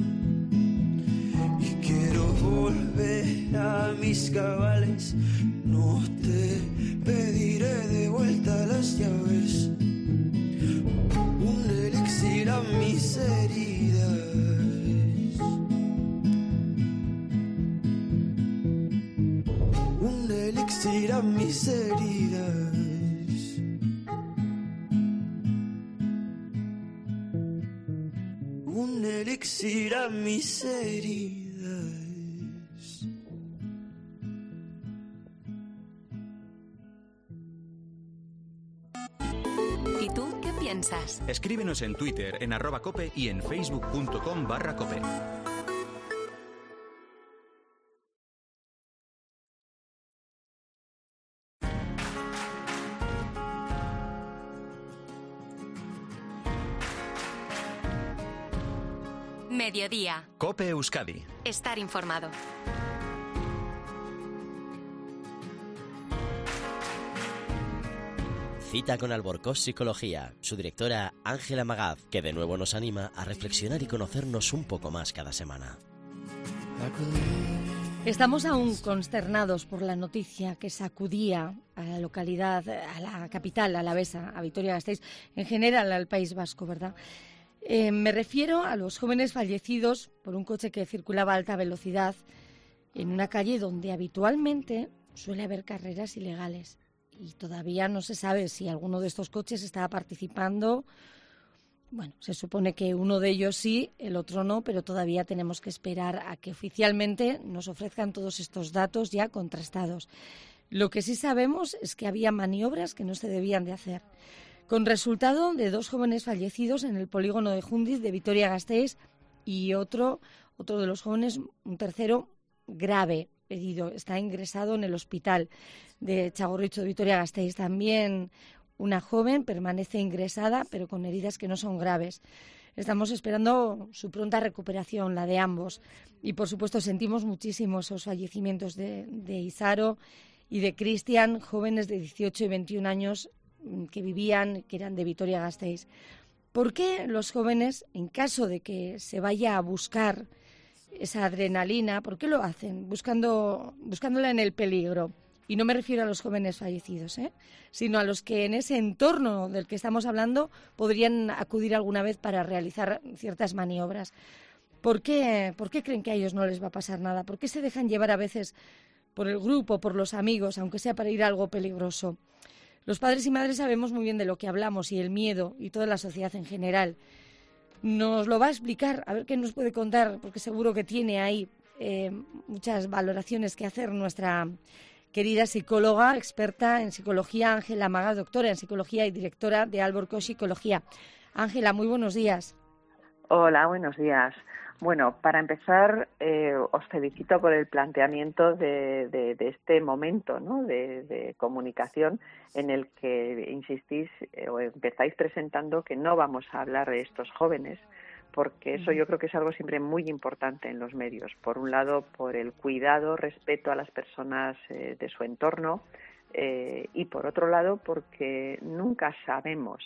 y quiero volver a mis cabales. No te pediré de vuelta las llaves, un elixir a mis heridas. mis heridas. Un elixir a mis heridas. ¿Y tú qué piensas? Escríbenos en Twitter, en arroba cope y en facebook.com barra cope. Mediodía. Cope Euskadi. Estar informado. Cita con Alborcós Psicología, su directora Ángela Magaz, que de nuevo nos anima a reflexionar y conocernos un poco más cada semana. Estamos aún consternados por la noticia que sacudía a la localidad, a la capital alavesa, a Vitoria-Gasteiz, en general al País Vasco, ¿verdad? Eh, me refiero a los jóvenes fallecidos por un coche que circulaba a alta velocidad en una calle donde habitualmente suele haber carreras ilegales. Y todavía no se sabe si alguno de estos coches estaba participando. Bueno, se supone que uno de ellos sí, el otro no, pero todavía tenemos que esperar a que oficialmente nos ofrezcan todos estos datos ya contrastados. Lo que sí sabemos es que había maniobras que no se debían de hacer, con resultado de dos jóvenes fallecidos en el polígono de Jundiz de Vitoria-Gasteiz y otro, otro de los jóvenes, un tercero, grave, herido. Está ingresado en el hospital de Txagorritxu de Vitoria-Gasteiz. También una joven permanece ingresada, pero con heridas que no son graves. Estamos esperando su pronta recuperación, la de ambos. Y, por supuesto, sentimos muchísimo esos fallecimientos de, de Isaro y de Cristian, jóvenes de dieciocho y veintiún años que vivían, que eran de Vitoria-Gasteiz. ¿Por qué los jóvenes, en caso de que se vaya a buscar esa adrenalina, por qué lo hacen? Buscando, buscándola en el peligro. Y no me refiero a los jóvenes fallecidos, ¿eh? sino a los que en ese entorno del que estamos hablando podrían acudir alguna vez para realizar ciertas maniobras. ¿Por qué, ¿Por qué creen que a ellos no les va a pasar nada? ¿Por qué se dejan llevar a veces por el grupo, por los amigos, aunque sea para ir a algo peligroso? Los padres y madres sabemos muy bien de lo que hablamos y el miedo y toda la sociedad en general. Nos lo va a explicar, a ver qué nos puede contar, porque seguro que tiene ahí eh, muchas valoraciones que hacer nuestra querida psicóloga, experta en psicología, Ángela Magaz, doctora en psicología y directora de Alborcós Psicología. Ángela, muy buenos días. Hola, buenos días. Bueno, para empezar, eh, os felicito por el planteamiento de, de, de este momento, ¿no? de, de comunicación en el que insistís eh, o empezáis presentando que no vamos a hablar de estos jóvenes, porque eso yo creo que es algo siempre muy importante en los medios. Por un lado, por el cuidado, respeto a las personas eh, de su entorno eh, y por otro lado, porque nunca sabemos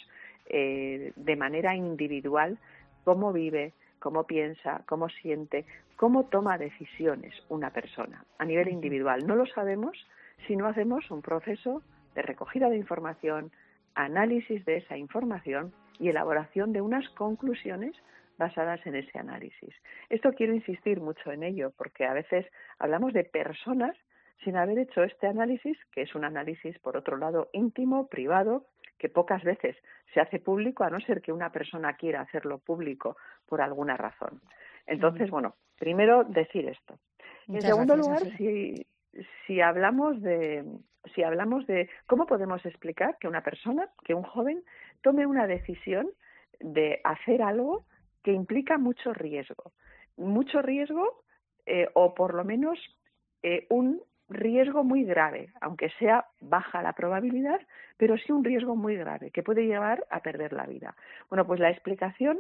eh, de manera individual cómo vive, cómo piensa, cómo siente, cómo toma decisiones una persona a nivel individual. No lo sabemos si no hacemos un proceso de recogida de información, análisis de esa información y elaboración de unas conclusiones basadas en ese análisis. Esto quiero insistir mucho en ello, porque a veces hablamos de personas sin haber hecho este análisis, que es un análisis, por otro lado, íntimo, privado, que pocas veces se hace público, a no ser que una persona quiera hacerlo público por alguna razón. Entonces, bueno, primero decir esto. Muchas en segundo gracias, lugar, si, si hablamos de si hablamos de cómo podemos explicar que una persona, que un joven, tome una decisión de hacer algo que implica mucho riesgo. Mucho riesgo, eh, o por lo menos eh, un riesgo muy grave, aunque sea baja la probabilidad, pero sí un riesgo muy grave, que puede llevar a perder la vida. Bueno, pues la explicación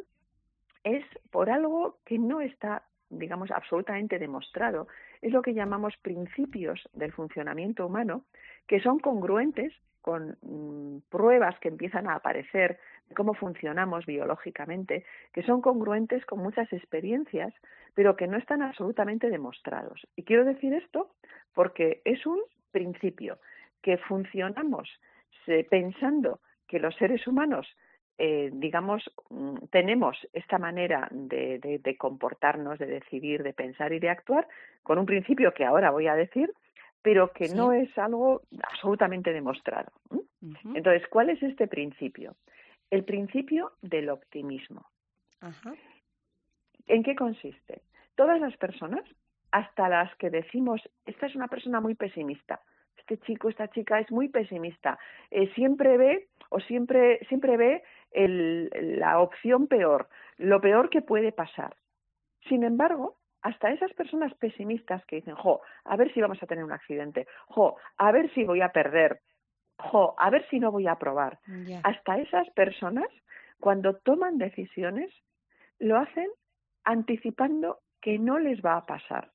es por algo que no está, digamos, absolutamente demostrado. Es lo que llamamos principios del funcionamiento humano, que son congruentes con mmm, pruebas que empiezan a aparecer de cómo funcionamos biológicamente, que son congruentes con muchas experiencias, pero que no están absolutamente demostrados. Y quiero decir esto porque es un principio, que funcionamos eh, pensando que los seres humanos, eh, digamos, mmm, tenemos esta manera de, de, de comportarnos, de decidir, de pensar y de actuar, con un principio que ahora voy a decir, pero que Sí. no es algo absolutamente demostrado. ¿Mm? Ujú. Entonces, ¿cuál es este principio? El principio del optimismo. Ajá. ¿En qué consiste? Todas las personas, hasta las que decimos, esta es una persona muy pesimista, este chico, esta chica es muy pesimista, eh, siempre ve o siempre, siempre ve el, la opción peor, lo peor que puede pasar. Sin embargo, hasta esas personas pesimistas que dicen, jo, a ver si vamos a tener un accidente, jo, a ver si voy a perder, jo, a ver si no voy a aprobar. Ya. Hasta esas personas, cuando toman decisiones, lo hacen anticipando que no les va a pasar.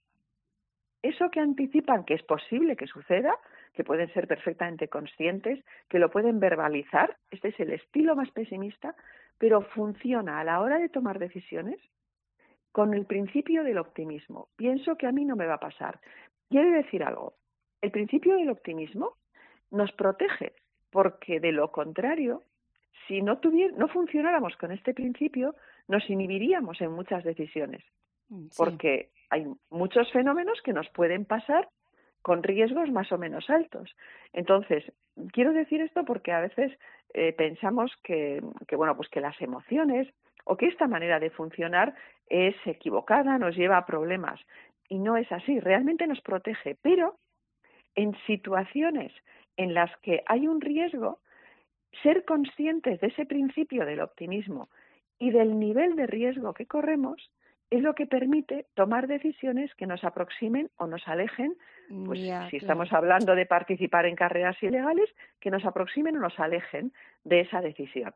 Eso que anticipan que es posible que suceda, que pueden ser perfectamente conscientes, que lo pueden verbalizar, este es el estilo más pesimista, pero funciona a la hora de tomar decisiones con el principio del optimismo. Pienso que a mí no me va a pasar. Quiere decir algo. El principio del optimismo nos protege, porque de lo contrario, si no tuviera, no funcionáramos con este principio, nos inhibiríamos en muchas decisiones, Sí. porque hay muchos fenómenos que nos pueden pasar con riesgos más o menos altos. Entonces, quiero decir esto porque a veces eh, pensamos que, que, bueno, pues que las emociones o que esta manera de funcionar es equivocada, nos lleva a problemas. Y no es así, realmente nos protege, pero en situaciones en las que hay un riesgo, ser conscientes de ese principio del optimismo y del nivel de riesgo que corremos es lo que permite tomar decisiones que nos aproximen o nos alejen, pues Ya, si claro. estamos hablando de participar en carreras ilegales, que nos aproximen o nos alejen de esa decisión.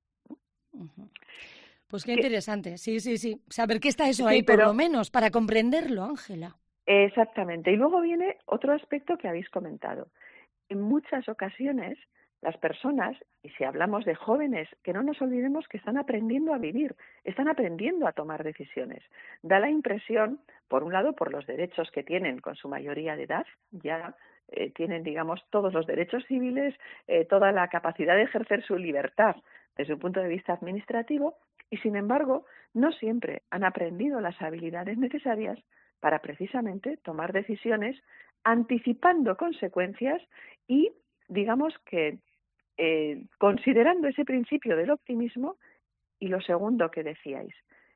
Ujú. Pues qué Que- interesante, sí, sí, sí. Saber que está eso Sí, ahí, por pero- lo menos, para comprenderlo, Ángela. Exactamente. Y luego viene otro aspecto que habéis comentado. En muchas ocasiones, las personas, y si hablamos de jóvenes, que no nos olvidemos que están aprendiendo a vivir, están aprendiendo a tomar decisiones. Da la impresión, por un lado, por los derechos que tienen con su mayoría de edad, ya eh, tienen, digamos, todos los derechos civiles, eh, toda la capacidad de ejercer su libertad desde un punto de vista administrativo, y sin embargo, no siempre han aprendido las habilidades necesarias para precisamente tomar decisiones anticipando consecuencias y, digamos que, eh, considerando ese principio del optimismo y lo segundo que decíais,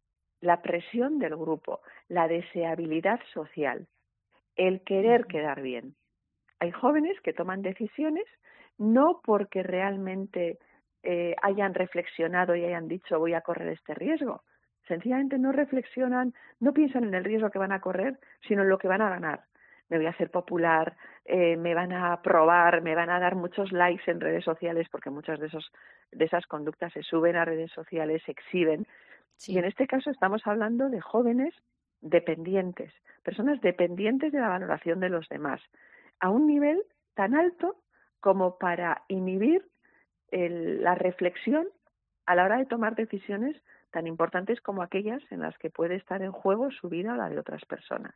la presión del grupo, la deseabilidad social, el querer quedar bien. Hay jóvenes que toman decisiones no porque realmente eh, hayan reflexionado y hayan dicho voy a correr este riesgo. Sencillamente no reflexionan, no piensan en el riesgo que van a correr, sino en lo que van a ganar. Me voy a hacer popular, eh, me van a aprobar, me van a dar muchos likes en redes sociales, porque muchas de esos de esas conductas se suben a redes sociales, se exhiben. Sí. Y en este caso estamos hablando de jóvenes dependientes, personas dependientes de la valoración de los demás, a un nivel tan alto como para inhibir el, la reflexión a la hora de tomar decisiones tan importantes como aquellas en las que puede estar en juego su vida o la de otras personas.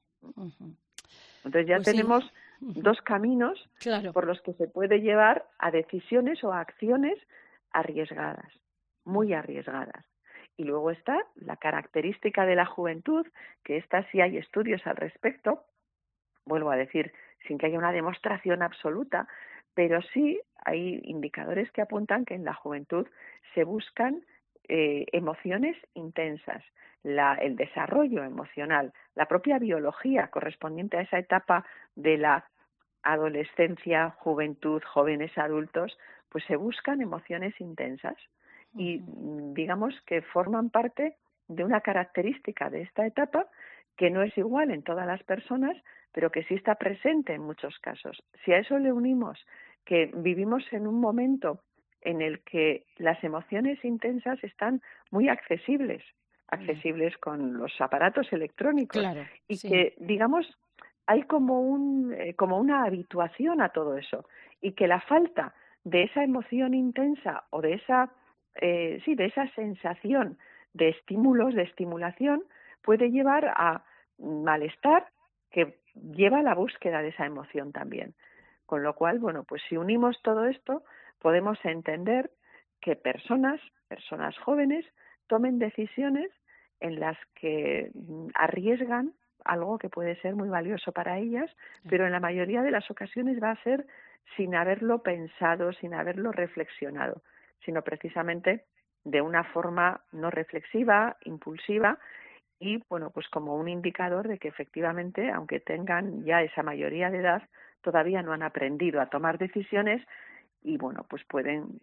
Ujú. Entonces ya Pues sí. tenemos Ujú. dos caminos Claro. por los que se puede llevar a decisiones o a acciones arriesgadas, muy arriesgadas. Y luego está la característica de la juventud, que esta sí hay estudios al respecto, vuelvo a decir, sin que haya una demostración absoluta, pero sí hay indicadores que apuntan que en la juventud se buscan eh, emociones intensas, la, el desarrollo emocional, la propia biología correspondiente a esa etapa de la adolescencia, juventud, jóvenes adultos, pues se buscan emociones intensas y digamos que forman parte de una característica de esta etapa que no es igual en todas las personas, pero que sí está presente en muchos casos. Si a eso le unimos que vivimos en un momento en el que las emociones intensas están muy accesibles, accesibles con los aparatos electrónicos, Claro, y sí. que, digamos, hay como un eh, como una habituación a todo eso, y que la falta de esa emoción intensa o de esa eh, sí de esa sensación de estímulos, de estimulación, puede llevar a malestar que lleva a la búsqueda de esa emoción también. Con lo cual, bueno, pues si unimos todo esto, podemos entender que personas, personas jóvenes, tomen decisiones en las que arriesgan algo que puede ser muy valioso para ellas, pero en la mayoría de las ocasiones va a ser sin haberlo pensado, sin haberlo reflexionado, sino precisamente de una forma no reflexiva, impulsiva, y bueno, pues como un indicador de que efectivamente, aunque tengan ya esa mayoría de edad, todavía no han aprendido a tomar decisiones y bueno, pues pueden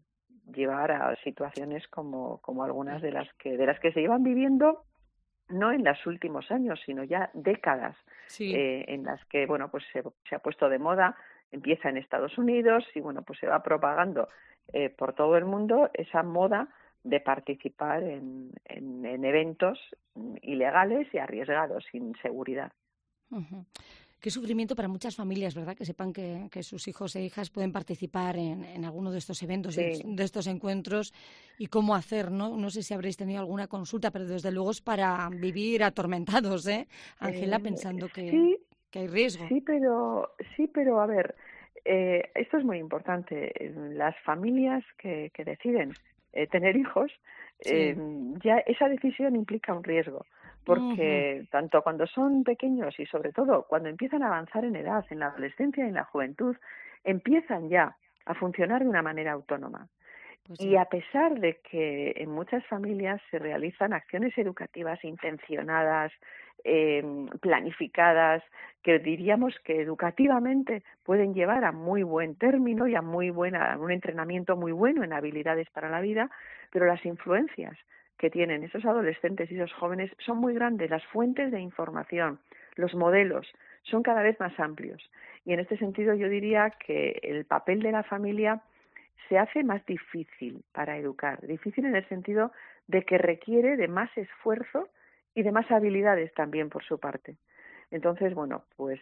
llevar a situaciones como, como algunas de las que de las que se llevan viviendo no en los últimos años, sino ya décadas, sí. eh, en las que bueno, pues se, se ha puesto de moda, empieza en Estados Unidos y bueno, pues se va propagando eh, por todo el mundo esa moda de participar en, en, en eventos ilegales y arriesgados, sin seguridad. Uh-huh. Qué sufrimiento para muchas familias, ¿verdad? Que sepan que, que sus hijos e hijas pueden participar en, en alguno de estos eventos, sí. de, de estos encuentros, y cómo hacer, ¿no? No sé si habréis tenido alguna consulta, pero desde luego es para vivir atormentados, ¿eh? Ángela, eh, pensando que, sí, que hay riesgo. Sí, pero, sí, pero a ver, eh, esto es muy importante. Las familias que, que deciden eh, tener hijos, sí. eh, ya esa decisión implica un riesgo. Porque uh-huh. tanto cuando son pequeños y sobre todo cuando empiezan a avanzar en edad, en la adolescencia y en la juventud, empiezan ya a funcionar de una manera autónoma. Pues sí. Y a pesar de que en muchas familias se realizan acciones educativas intencionadas, eh, planificadas, que diríamos que educativamente pueden llevar a muy buen término y a muy buena, a un entrenamiento muy bueno en habilidades para la vida, pero las influencias que tienen esos adolescentes y esos jóvenes son muy grandes, las fuentes de información, los modelos son cada vez más amplios. Y en este sentido yo diría que el papel de la familia se hace más difícil para educar, difícil en el sentido de que requiere de más esfuerzo y de más habilidades también por su parte. Entonces, bueno, pues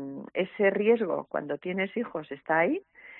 ese riesgo cuando tienes hijos está ahí,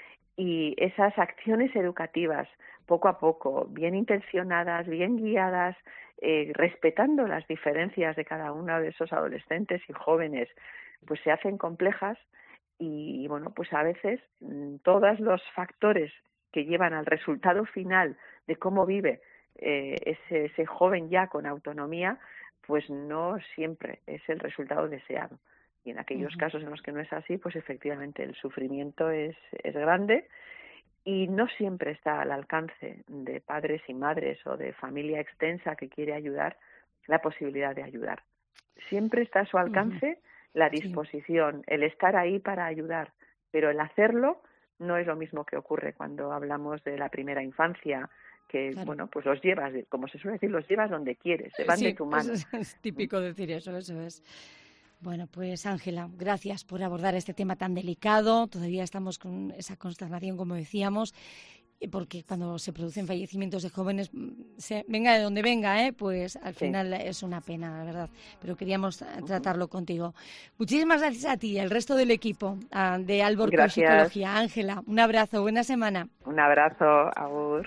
y esas acciones educativas, poco a poco, bien intencionadas, bien guiadas, eh, respetando las diferencias de cada uno de esos adolescentes y jóvenes, pues se hacen complejas y, bueno, pues a veces todos los factores que llevan al resultado final de cómo vive eh, ese, ese joven ya con autonomía, pues no siempre es el resultado deseado. Y en aquellos uh-huh. casos en los que no es así, pues efectivamente el sufrimiento es, es grande y no siempre está al alcance de padres y madres o de familia extensa que quiere ayudar la posibilidad de ayudar. Siempre está a su alcance uh-huh. la disposición, sí. el estar ahí para ayudar, pero el hacerlo no es lo mismo que ocurre cuando hablamos de la primera infancia, que, claro. bueno, pues los llevas, como se suele decir, los llevas donde quieres, se van sí, de tu mano. Es, es típico decir eso, eso es. Bueno, pues Ángela, gracias por abordar este tema tan delicado. Todavía estamos con esa consternación, como decíamos, porque cuando se producen fallecimientos de jóvenes, se, venga de donde venga, ¿eh? pues al sí. final es una pena, la verdad. Pero queríamos uh-huh. tratarlo contigo. Muchísimas gracias a ti y al resto del equipo uh, de Alborco Psicología. Ángela, un abrazo, buena semana. Un abrazo, agur.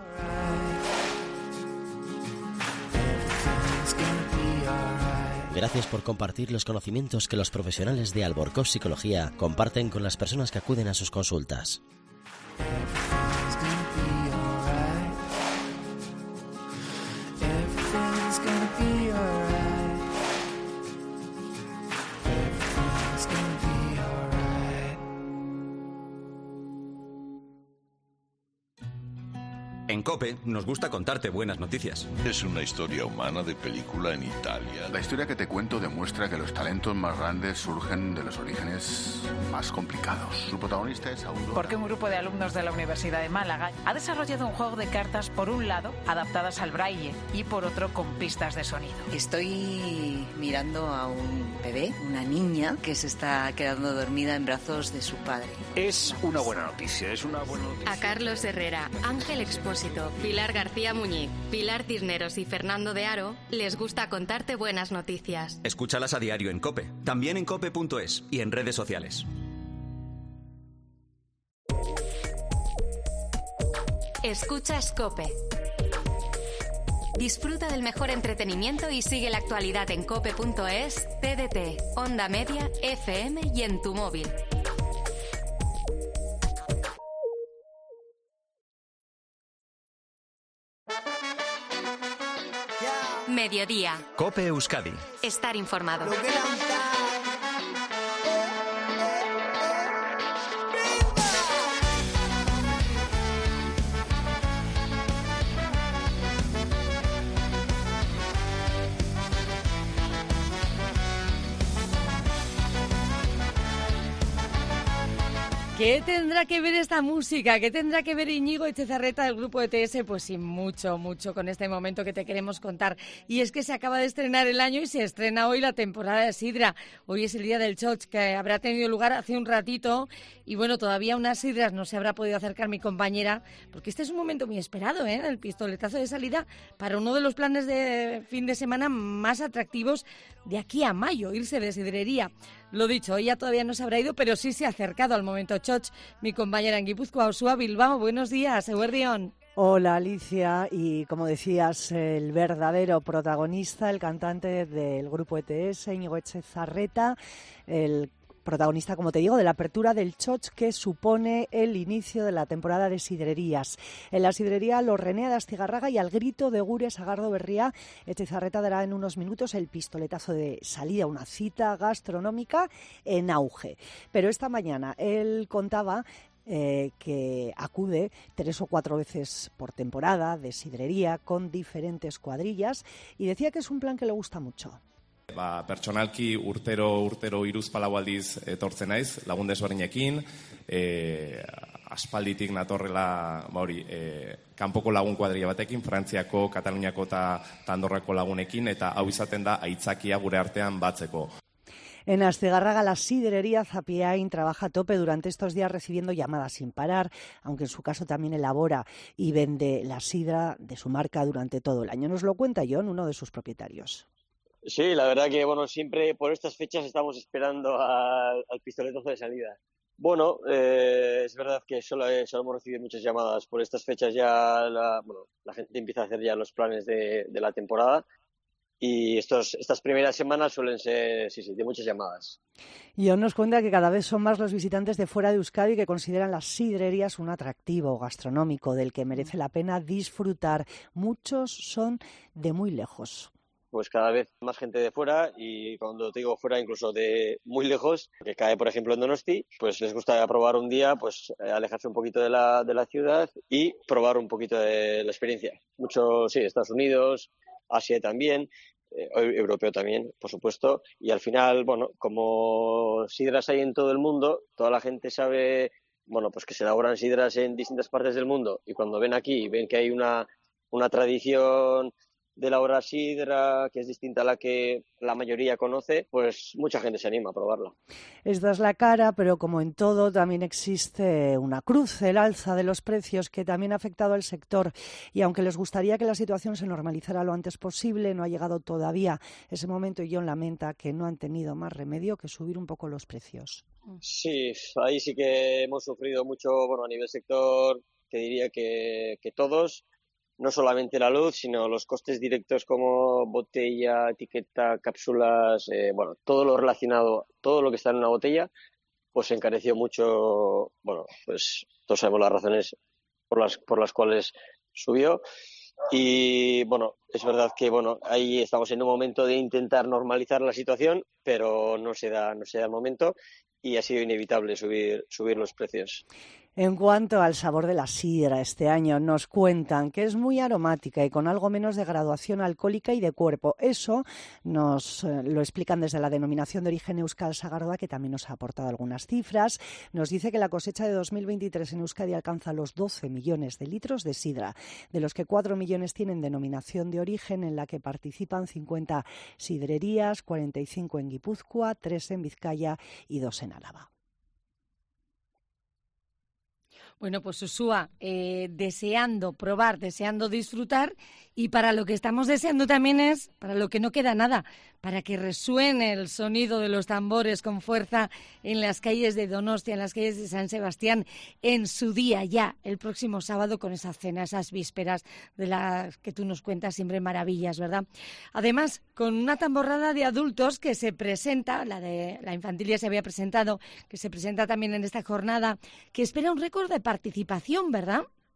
Gracias por compartir los conocimientos que los profesionales de Alborco Psicología comparten con las personas que acuden a sus consultas. En COPE nos gusta contarte buenas noticias. Es una historia humana de película en Italia. La historia que te cuento demuestra que los talentos más grandes surgen de los orígenes más complicados. Su protagonista es Aurora. Porque un grupo de alumnos de la Universidad de Málaga ha desarrollado un juego de cartas, por un lado, adaptadas al braille y por otro, con pistas de sonido. Estoy mirando a un bebé, una niña, que se está quedando dormida en brazos de su padre. Es una buena noticia, es una buena noticia. A Carlos Herrera, Ángel Expósito, Pilar García Muñiz, Pilar Cisneros y Fernando de Aro les gusta contarte buenas noticias. Escúchalas a diario en COPE, también en cope punto es y en redes sociales. Escuchas COPE. Disfruta del mejor entretenimiento y sigue la actualidad en cope punto es, T D T, Onda Media, F M y en tu móvil. Yeah. Mediodía. COPE Euskadi. Estar informado. ¿Qué tendrá que ver esta música? ¿Qué tendrá que ver Íñigo Etxezarreta del grupo E T S? Pues sí, mucho, mucho con este momento que te queremos contar. Y es que se acaba de estrenar el año y se estrena hoy la temporada de Sidra. Hoy es el día del Txotx, que habrá tenido lugar hace un ratito. Y bueno, todavía unas sidras no se habrá podido acercar mi compañera, porque este es un momento muy esperado, ¿eh? El pistoletazo de salida para uno de los planes de fin de semana más atractivos de aquí a mayo, irse de sidrería. Lo dicho, ella todavía no se habrá ido, pero sí se ha acercado al momento Txotx. Mi compañera en Guipúzcoa, Uxue Bilbao. Buenos días, Eguerdión. Hola Alicia, y como decías, el verdadero protagonista, el cantante del grupo E T S, Íñigo Etxezarreta, el protagonista, como te digo, de la apertura del Txotx, que supone el inicio de la temporada de sidrerías. En la sidrería Lorrenea de Astigarraga y al grito de Gure Sagardo Berria, Etxezarreta dará en unos minutos el pistoletazo de salida, una cita gastronómica en auge. Pero esta mañana él contaba Eh, que acude tres o cuatro veces por temporada de sidrería con diferentes cuadrillas y decía que es un plan que le gusta mucho. Ba, pertsonalki urtero urtero hiruzpalau aldiz etortzen naiz, lagun desberdinekin, eh, aspalditik natorrela, ba hori, eh, kanpoko lagun kuadrilla batekin, Frantziako, Kataluniako eta Andorrako lagunekin, eta hau izaten da aitzakia gure artean batzeko. En Astigarraga, la sidrería Zapiain trabaja a tope durante estos días recibiendo llamadas sin parar, aunque en su caso también elabora y vende la sidra de su marca durante todo el año. Nos lo cuenta John, uno de sus propietarios. Sí, la verdad que bueno, siempre por estas fechas estamos esperando al, al pistoletazo de salida. Bueno, eh, es verdad que solo, eh, solo hemos recibido muchas llamadas. Por estas fechas ya la, bueno, la gente empieza a hacer ya los planes de, de la temporada. Y estos, estas primeras semanas suelen ser, sí, sí, de muchas llamadas. Y John nos cuenta que cada vez son más los visitantes de fuera de Euskadi que consideran las sidrerías un atractivo gastronómico del que merece la pena disfrutar. Muchos son de muy lejos. Pues cada vez más gente de fuera, y cuando te digo fuera, incluso de muy lejos, que cae, por ejemplo, en Donosti, pues les gusta probar un día, pues alejarse un poquito de la, de la ciudad y probar un poquito de la experiencia. Mucho, sí, Estados Unidos, Asia también, eh, europeo también, por supuesto, y al final, bueno, como sidras hay en todo el mundo, toda la gente sabe, bueno, pues que se elaboran sidras en distintas partes del mundo, y cuando ven aquí y ven que hay una, una tradición de elaborar sidra que es distinta a la que la mayoría conoce, pues mucha gente se anima a probarla. Esta es la cara, pero como en todo también existe una cruz, el alza de los precios que también ha afectado al sector, y aunque les gustaría que la situación se normalizara lo antes posible, no ha llegado todavía ese momento y John lamenta que no han tenido más remedio que subir un poco los precios. Sí, ahí sí que hemos sufrido mucho, bueno, a nivel sector, que diría que, que todos. No solamente la luz, sino los costes directos como botella, etiqueta, cápsulas, eh, bueno, todo lo relacionado, todo lo que está en una botella, pues se encareció mucho. Bueno, pues todos sabemos las razones por las por las cuales subió. Y bueno, es verdad que bueno, ahí estamos en un momento de intentar normalizar la situación, pero no se da, no se da el momento y ha sido inevitable subir subir los precios. En cuanto al sabor de la sidra, este año nos cuentan que es muy aromática y con algo menos de graduación alcohólica y de cuerpo. Eso nos eh, lo explican desde la denominación de origen Euskal Sagardoa, que también nos ha aportado algunas cifras. Nos dice que la cosecha de dos mil veintitrés en Euskadi alcanza los doce millones de litros de sidra, de los que cuatro millones tienen denominación de origen, en la que participan cincuenta sidrerías, cuarenta y cinco en Guipúzcoa, tres en Vizcaya y dos en Álava. Bueno, pues Uxue, eh, deseando probar, deseando disfrutar, y para lo que estamos deseando también es, para lo que no queda nada, para que resuene el sonido de los tambores con fuerza en las calles de Donostia, en las calles de San Sebastián, en su día ya, el próximo sábado, con esa cena, esas vísperas de las que tú nos cuentas siempre maravillas, ¿verdad? Además, con una tamborrada de adultos que se presenta, la de la infantil ya se había presentado, que se presenta también en esta jornada, que espera un récord de participación, ¿verdad?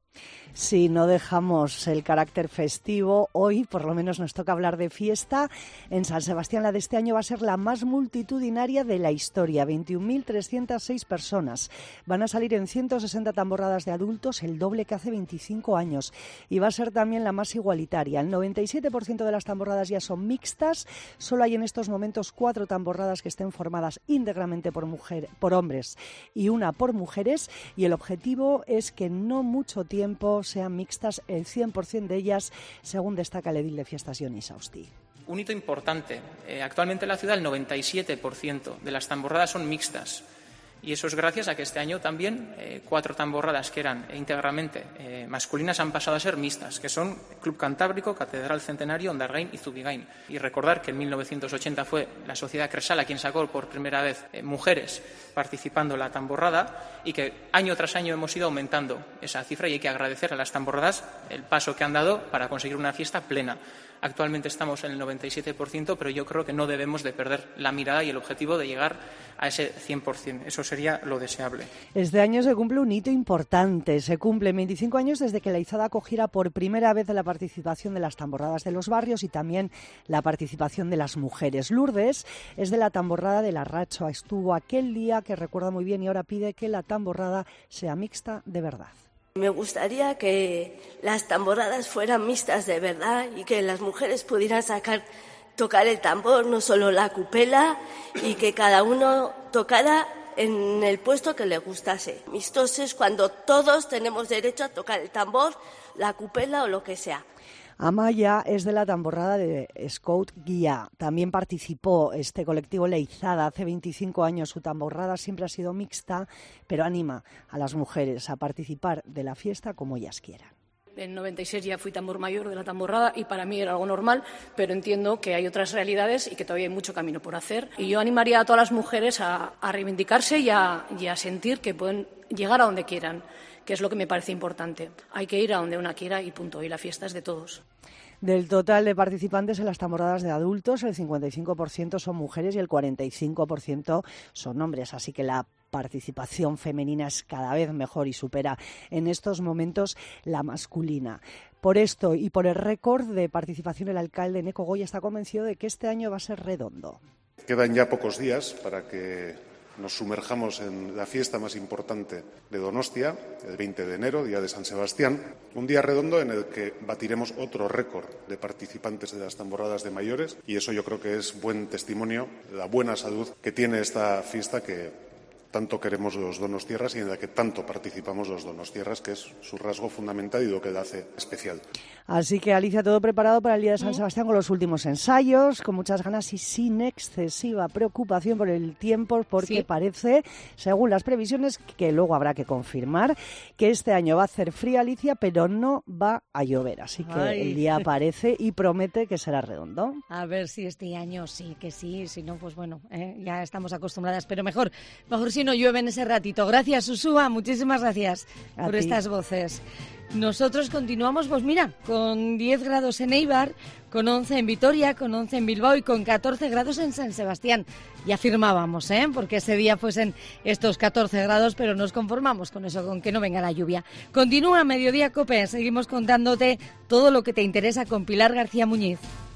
Si no dejamos el carácter festivo, hoy por lo menos nos toca hablar de fiesta. En San Sebastián la de este año va a ser la más multitudinaria de la historia, veintiún mil trescientas seis personas. Van a salir en ciento sesenta tamborradas de adultos, el doble que hace veinticinco años. Y va a ser también la más igualitaria. El noventa y siete por ciento de las tamborradas ya son mixtas. Solo hay en estos momentos cuatro tamborradas que estén formadas íntegramente por, mujer, por hombres y una por mujeres. Y el objetivo es que en no mucho tiempo sean mixtas el cien por ciento de ellas, según destaca el edil de fiestas Johnny Sausti. Un hito importante. Eh, actualmente en la ciudad el noventa y siete por ciento de las tamborradas son mixtas. Y eso es gracias a que este año también eh, cuatro tamborradas que eran íntegramente eh, masculinas han pasado a ser mixtas, que son Club Cantábrico, Catedral Centenario, Ondargain y Zubigain. Y recordar que en mil novecientos ochenta fue la Sociedad Cresala quien sacó por primera vez eh, mujeres participando en la tamborrada y que año tras año hemos ido aumentando esa cifra y hay que agradecer a las tamborradas el paso que han dado para conseguir una fiesta plena. Actualmente estamos en el noventa y siete por ciento, pero yo creo que no debemos de perder la mirada y el objetivo de llegar a ese cien por ciento. Eso sería lo deseable. Este año se cumple un hito importante. Se cumplen veinticinco años desde que la Izada acogiera por primera vez la participación de las tamborradas de los barrios y también la participación de las mujeres. Lourdes es de la tamborrada de la Rachoa. Estuvo aquel día que recuerda muy bien y ahora pide que la tamborrada sea mixta de verdad. Me gustaría que las tamborradas fueran mixtas de verdad y que las mujeres pudieran sacar, tocar el tambor, no solo la cupela, y que cada uno tocara en el puesto que le gustase. Mixtos es cuando todos tenemos derecho a tocar el tambor, la cupela o lo que sea. Amaya es de la tamborrada de Scout Guía. También participó este colectivo La Izada hace veinticinco años. Su tamborrada siempre ha sido mixta, pero anima a las mujeres a participar de la fiesta como ellas quieran. En noventa y seis ya fui tambor mayor de la tamborrada y para mí era algo normal, pero entiendo que hay otras realidades y que todavía hay mucho camino por hacer. Y yo animaría a todas las mujeres a, a reivindicarse y a, y a sentir que pueden llegar a donde quieran, que es lo que me parece importante. Hay que ir a donde una quiera y punto. Y la fiesta es de todos. Del total de participantes en las tamborradas de adultos, el cincuenta y cinco por ciento son mujeres y el cuarenta y cinco por ciento son hombres. Así que la participación femenina es cada vez mejor y supera en estos momentos la masculina. Por esto y por el récord de participación, el alcalde Neco Goya está convencido de que este año va a ser redondo. Quedan ya pocos días para que nos sumerjamos en la fiesta más importante de Donostia, el veinte de enero, día de San Sebastián, un día redondo en el que batiremos otro récord de participantes de las tamborradas de mayores y eso yo creo que es buen testimonio de la buena salud que tiene esta fiesta que tanto queremos los donostiarras y en la que tanto participamos los donostiarras, que es su rasgo fundamental y lo que la hace especial. Así que, Alicia, todo preparado para el Día de San Sebastián con los últimos ensayos, con muchas ganas y sin excesiva preocupación por el tiempo, porque sí. Parece, según las previsiones, que luego habrá que confirmar, que este año va a hacer frío, Alicia, pero no va a llover. Así que Ay. El día aparece y promete que será redondo. A ver si este año sí, que sí, si no, pues bueno, eh, ya estamos acostumbradas, pero mejor, mejor si no llueve en ese ratito. Gracias, Susúa, muchísimas gracias a por ti. Estas voces. Nosotros continuamos, pues mira, con diez grados en Eibar, con once en Vitoria, con once en Bilbao y con catorce grados en San Sebastián. Ya firmábamos, ¿eh? Porque ese día fuesen estos catorce grados, pero nos conformamos con eso, con que no venga la lluvia. Continúa Mediodía COPE, seguimos contándote todo lo que te interesa con Pilar García Muñiz.